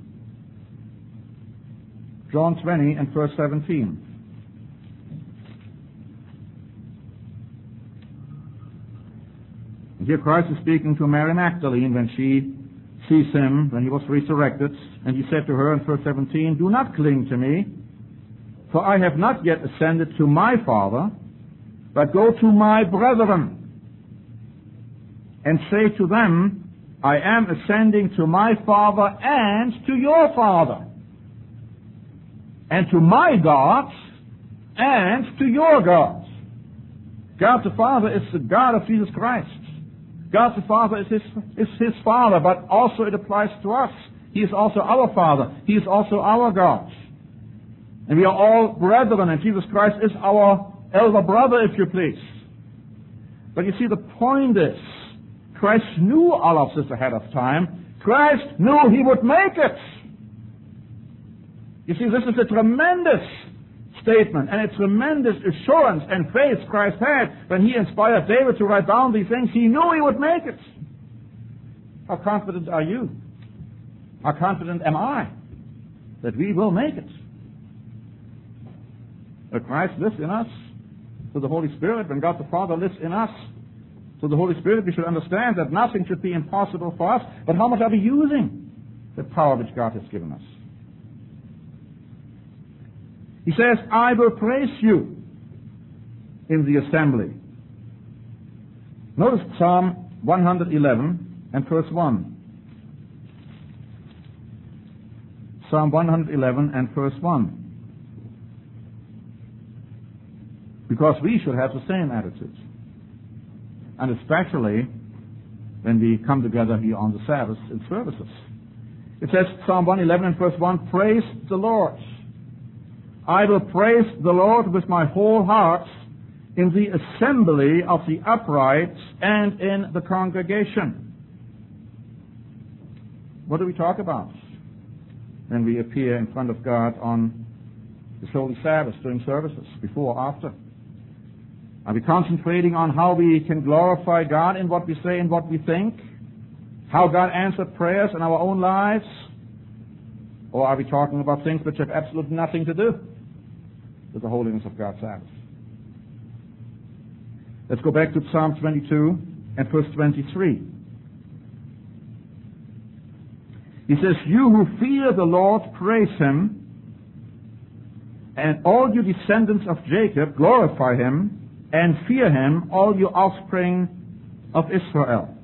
John twenty and verse seventeen. And here Christ is speaking to Mary Magdalene when she sees him, when he was resurrected, and he said to her in verse seventeen, "Do not cling to me, for I have not yet ascended to my Father, but go to my brethren, and say to them, I am ascending to my Father and to your Father, and to my God and to your God." God the Father is the God of Jesus Christ. God the Father is his, is his Father, but also it applies to us. He is also our Father. He is also our God. And we are all brethren, and Jesus Christ is our elder brother, if you please. But you see, the point is, Christ knew all of this ahead of time. Christ knew he would make it. You see, this is a tremendous statement and a tremendous assurance and faith Christ had when he inspired David to write down these things. He knew he would make it. How confident are you? How confident am I that we will make it? That Christ lives in us through the Holy Spirit. When God the Father lives in us through the Holy Spirit, we should understand that nothing should be impossible for us. But how much are we using the power which God has given us? He says, "I will praise you in the assembly." Notice Psalm one eleven and verse one. Psalm one eleven and verse one. Because we should have the same attitude. And especially when we come together here on the Sabbath in services. It says, Psalm one eleven and verse one, "Praise the Lord. I will praise the Lord with my whole heart in the assembly of the upright and in the congregation." What do we talk about when we appear in front of God on this Holy Sabbath during services, before or after? Are we concentrating on how we can glorify God in what we say and what we think? How God answered prayers in our own lives? Or are we talking about things which have absolutely nothing to do with the holiness of God's Sabbath? Let's go back to Psalm twenty-two and verse twenty-three. He says, "You who fear the Lord, praise him, and all you descendants of Jacob, glorify him, and fear him, all you offspring of Israel."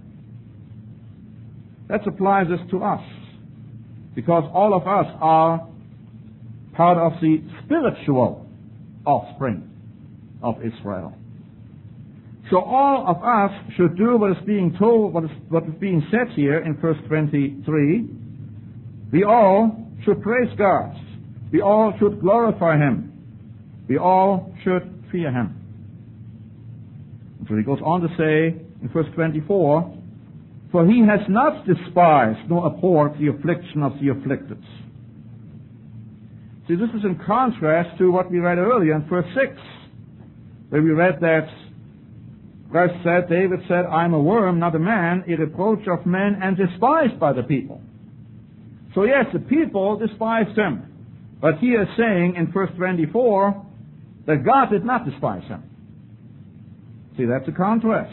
That applies this to us, because all of us are part of the spiritual offspring of Israel. So all of us should do what is being told, what is, what is being said here in verse twenty-three. We all should praise God. We all should glorify him. We all should fear him. So he goes on to say in verse twenty-four, "For he has not despised nor abhorred the affliction of the afflicted." See, this is in contrast to what we read earlier in verse six, where we read that Christ said, David said, "I am a worm, not a man, a reproach of men, and despised by the people." So yes, the people despised him. But he is saying in verse twenty-four that God did not despise him. See, that's a contrast.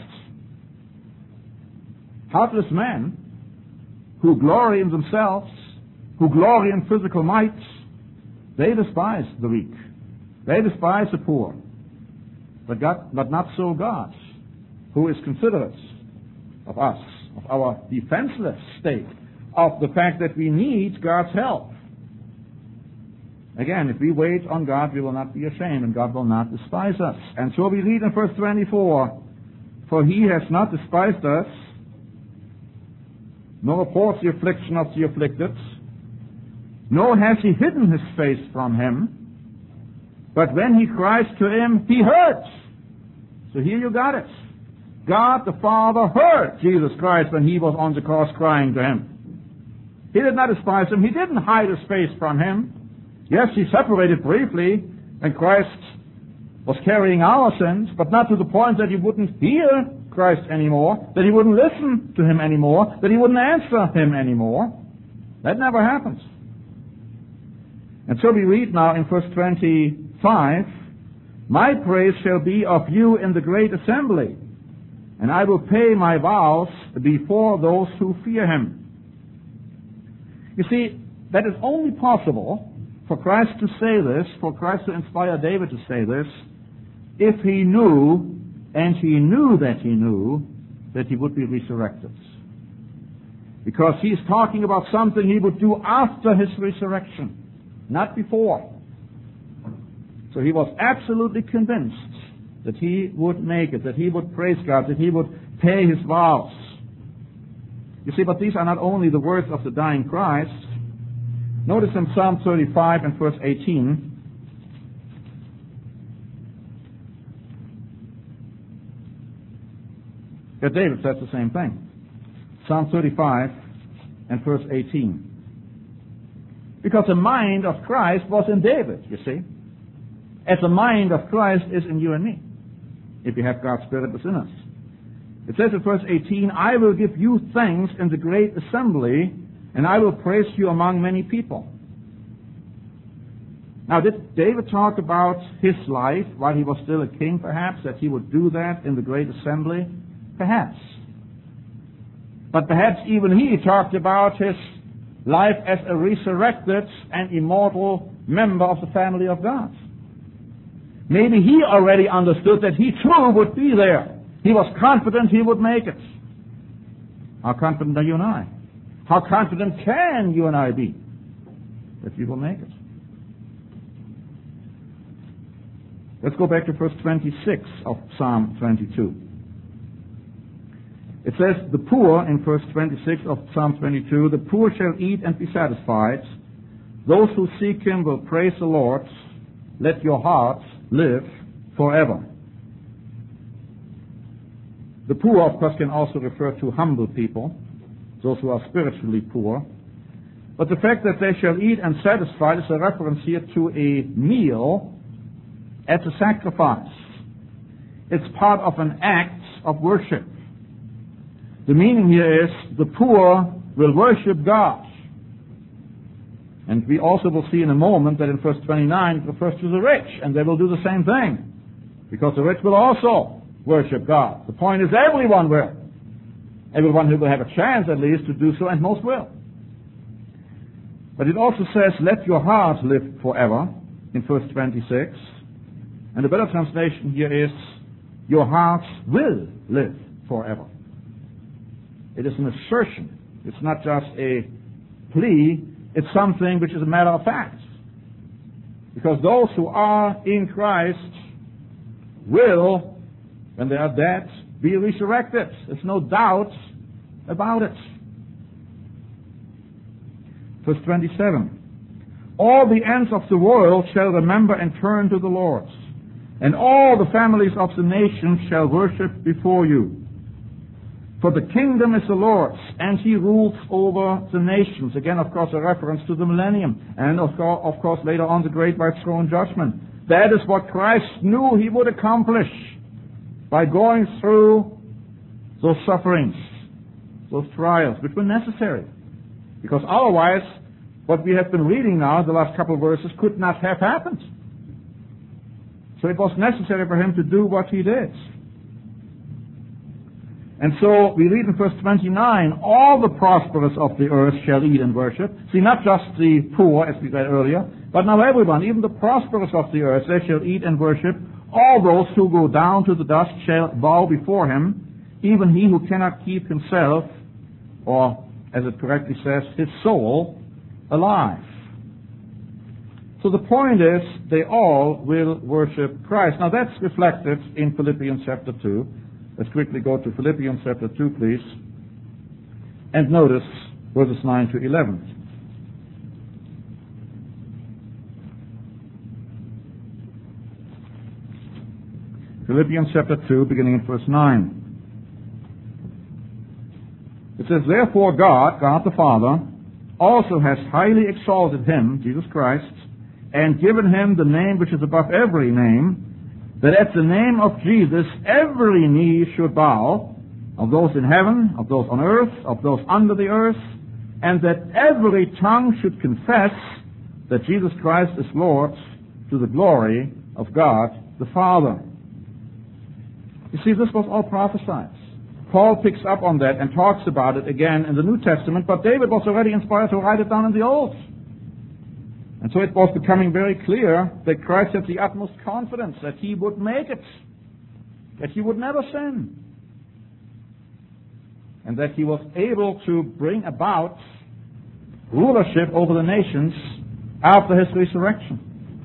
Heartless men who glory in themselves, who glory in physical might, they despise the weak. They despise the poor. But God, but not so God, who is considerate of us, of our defenseless state, of the fact that we need God's help. Again, if we wait on God, we will not be ashamed, and God will not despise us. And so we read in verse twenty-four, "For he has not despised us, nor abhorred the affliction of the afflicted, nor has he hidden his face from him, but when he cries to him, he heard." So here you got it. God the Father heard Jesus Christ when he was on the cross crying to him. He did not despise him. He didn't hide his face from him. Yes, he separated briefly when Christ was carrying our sins, but not to the point that he wouldn't hear Christ anymore, that he wouldn't listen to him anymore, that he wouldn't answer him anymore. That never happens. And so we read now in verse twenty-five, my praise shall be of you in the great assembly, and I will pay my vows before those who fear him. You see, that is only possible for Christ to say this, for Christ to inspire David to say this, if he knew, and he knew that he knew, that he would be resurrected. Because he's talking about something he would do after his resurrection, not before. So he was absolutely convinced that he would make it, that he would praise God, that he would pay his vows. You see, but these are not only the words of the dying Christ. Notice in Psalm thirty-five and verse eighteen, that David says the same thing. Psalm thirty-five and verse eighteen. Because the mind of Christ was in David, you see. As the mind of Christ is in you and me, if you have God's Spirit within us. It says in verse eighteen, I will give you thanks in the great assembly, and I will praise you among many people. Now, did David talk about his life while he was still a king, perhaps, that he would do that in the great assembly? Perhaps. But perhaps even he talked about his life as a resurrected and immortal member of the family of God. Maybe he already understood that he too would be there. He was confident he would make it. How confident are you and I? How confident can you and I be that we will make it? Let's go back to verse twenty-six of Psalm twenty-two. It says, the poor, in verse twenty-six of Psalm twenty-two, the poor shall eat and be satisfied. Those who seek him will praise the Lord. Let your hearts live forever. The poor, of course, can also refer to humble people, those who are spiritually poor. But the fact that they shall eat and satisfied is a reference here to a meal as a sacrifice. It's part of an act of worship. The meaning here is the poor will worship God. And we also will see in a moment that in verse twenty-nine it refers to the rich, and they will do the same thing. Because the rich will also worship God. The point is everyone will. Everyone who will have a chance at least to do so, and most will. But it also says, let your heart live forever, in verse twenty-six. And the better translation here is, your hearts will live forever. It is an assertion. It's not just a plea. It's something which is a matter of fact. Because those who are in Christ will, when they are dead, be resurrected. There's no doubt about it. Verse twenty-seven. All the ends of the world shall remember and turn to the Lord, and all the families of the nations shall worship before you. For the kingdom is the Lord's, and he rules over the nations. Again, of course, a reference to the millennium, and of course, of course later on the great white throne judgment. That is what Christ knew he would accomplish by going through those sufferings, those trials, which were necessary. Because otherwise, what we have been reading now, the last couple of verses, could not have happened. So it was necessary for him to do what he did. And so we read in verse twenty-nine, all the prosperous of the earth shall eat and worship. See, not just the poor, as we read earlier, but now everyone, even the prosperous of the earth, they shall eat and worship. All those who go down to the dust shall bow before him, even he who cannot keep himself, or as it correctly says, his soul, alive. So the point is, they all will worship Christ. Now that's reflected in Philippians chapter two. Let's quickly go to Philippians chapter two, please. And notice verses nine to eleven. Philippians chapter two, beginning in verse nine. It says, therefore God, God the Father, also has highly exalted him, Jesus Christ, and given him the name which is above every name, that at the name of Jesus every knee should bow, of those in heaven, of those on earth, of those under the earth, and that every tongue should confess that Jesus Christ is Lord, to the glory of God the Father. You see, this was all prophesied. Paul picks up on that and talks about it again in the New Testament, but David was already inspired to write it down in the Old. And so it was becoming very clear that Christ had the utmost confidence that he would make it, that he would never sin, and that he was able to bring about rulership over the nations after his resurrection.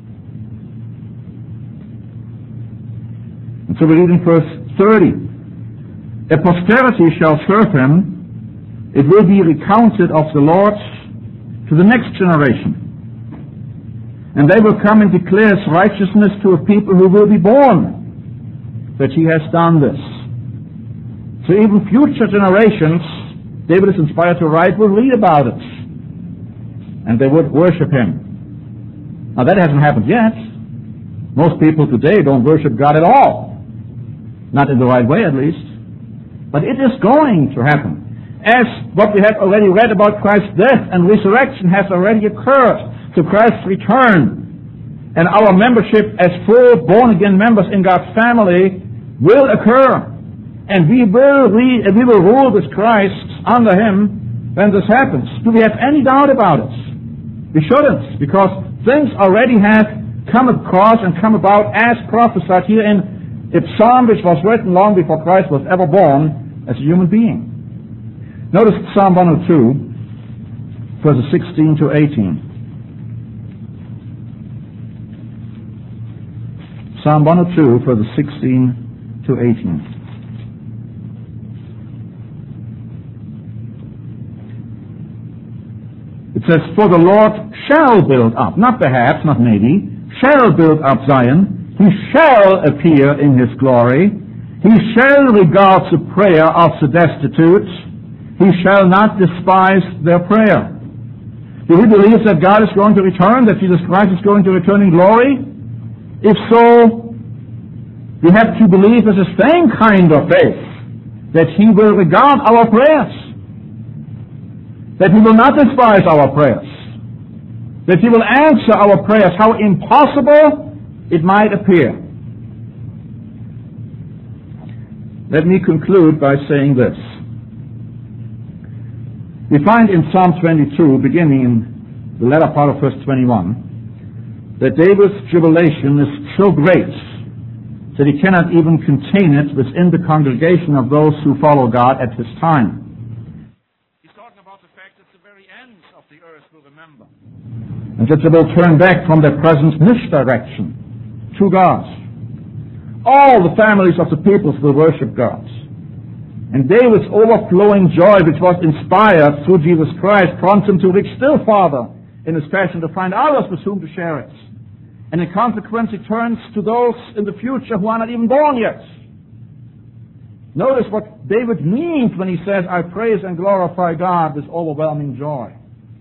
And so we read in verse thirty, "A posterity shall serve him, it will be recounted of the Lord to the next generation. And they will come and declare his righteousness to a people who will be born, that he has done this." So even future generations, David is inspired to write, will read about it. And they would worship him. Now that hasn't happened yet. Most people today don't worship God at all. Not in the right way, at least. But it is going to happen. As what we have already read about Christ's death and resurrection has already occurred to Christ's return, and our membership as full born-again members in God's family will occur. And we will, re- we will rule with Christ under him when this happens. Do we have any doubt about it? We shouldn't, because things already have come across and come about as prophesied here in a psalm which was written long before Christ was ever born as a human being. Notice Psalm one oh two, verses sixteen to eighteen. Psalm one oh two, verses sixteen to eighteen. It says, "For the Lord shall build up," not perhaps, not maybe, shall build up Zion. He shall appear in his glory. He shall regard the prayer of the destitute. He shall not despise their prayer. Do we believe that God is going to return, that Jesus Christ is going to return in glory? If so, we have to believe with the same kind of faith that he will regard our prayers, that he will not despise our prayers, that he will answer our prayers, how impossible it might appear. Let me conclude by saying this. We find in Psalm twenty-two, beginning in the latter part of verse twenty-one, that David's jubilation is so great that he cannot even contain it within the congregation of those who follow God at his time. He's talking about the fact that the very ends of the earth will remember, and that they will turn back from their present misdirection to God. All the families of the peoples will worship God. And David's overflowing joy, which was inspired through Jesus Christ, prompts him to reach still farther in his passion to find others with whom to share it. And in consequence, he turns to those in the future who are not even born yet. Notice what David means when he says, "I praise and glorify God with overwhelming joy."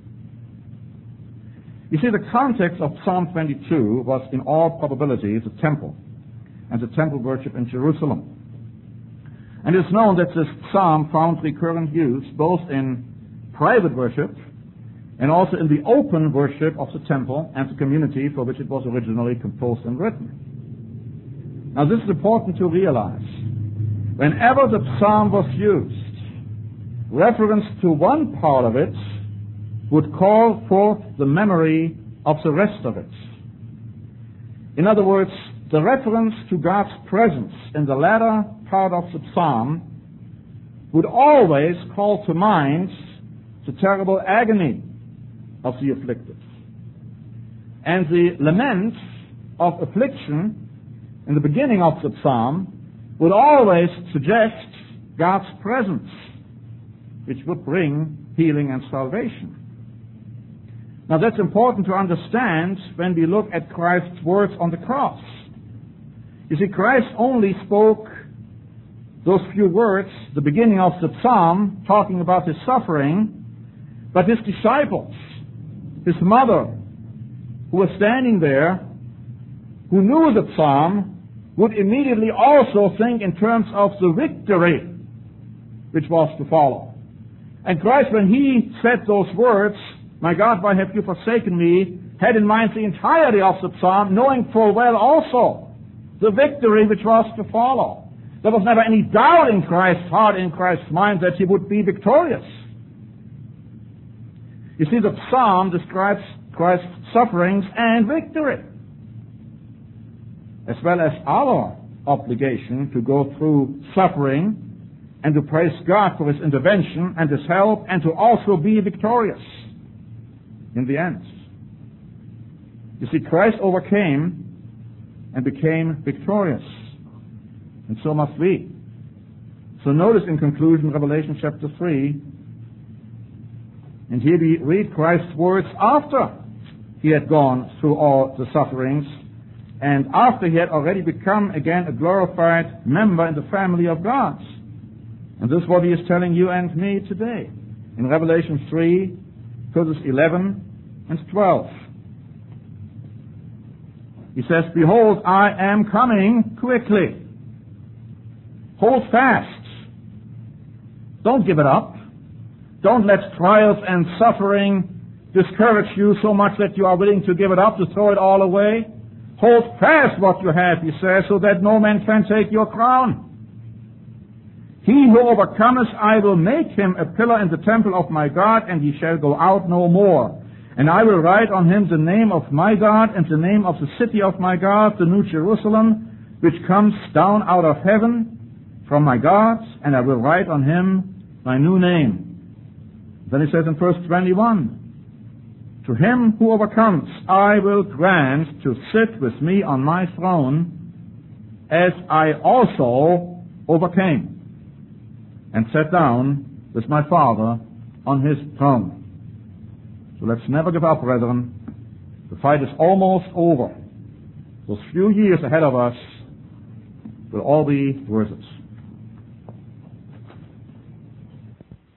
You see, the context of Psalm twenty-two was in all probability the temple and the temple worship in Jerusalem. And it's known that this psalm found recurrent use both in private worship and also in the open worship of the temple and the community for which it was originally composed and written. Now this is important to realize. Whenever the psalm was used, reference to one part of it would call forth the memory of the rest of it. In other words, the reference to God's presence in the latter part of the psalm would always call to mind the terrible agony of the afflicted. And the lament of affliction in the beginning of the psalm would always suggest God's presence, which would bring healing and salvation. Now that's important to understand when we look at Christ's words on the cross. You see, Christ only spoke those few words, the beginning of the psalm, talking about his suffering, but his disciples, his mother, who was standing there, who knew the psalm, would immediately also think in terms of the victory which was to follow. And Christ, when he said those words, "My God, why have you forsaken me?" had in mind the entirety of the psalm, knowing full well also the victory which was to follow. There was never any doubt in Christ's heart, in Christ's mind, that he would be victorious. You see, the psalm describes Christ's sufferings and victory, as well as our obligation to go through suffering and to praise God for his intervention and his help, and to also be victorious in the end. You see, Christ overcame and became victorious, and so must we. So notice in conclusion Revelation chapter three, and here we read Christ's words after he had gone through all the sufferings and after he had already become again a glorified member in the family of God. And this is what he is telling you and me today in Revelation three, verses eleven and twelve. He says, "Behold, I am coming quickly. Hold fast. Don't give it up. Don't let trials and suffering discourage you so much that you are willing to give it up, to throw it all away. Hold fast what you have," he says, "so that no man can take your crown. He who overcometh, I will make him a pillar in the temple of my God, and he shall go out no more. And I will write on him the name of my God and the name of the city of my God, the New Jerusalem, which comes down out of heaven from my God, and I will write on him my new name." Then he says in verse twenty-one, "To him who overcomes, I will grant to sit with me on my throne, as I also overcame, and sat down with my Father on his throne." So let's never give up, brethren. The fight is almost over. Those few years ahead of us will all be worth it.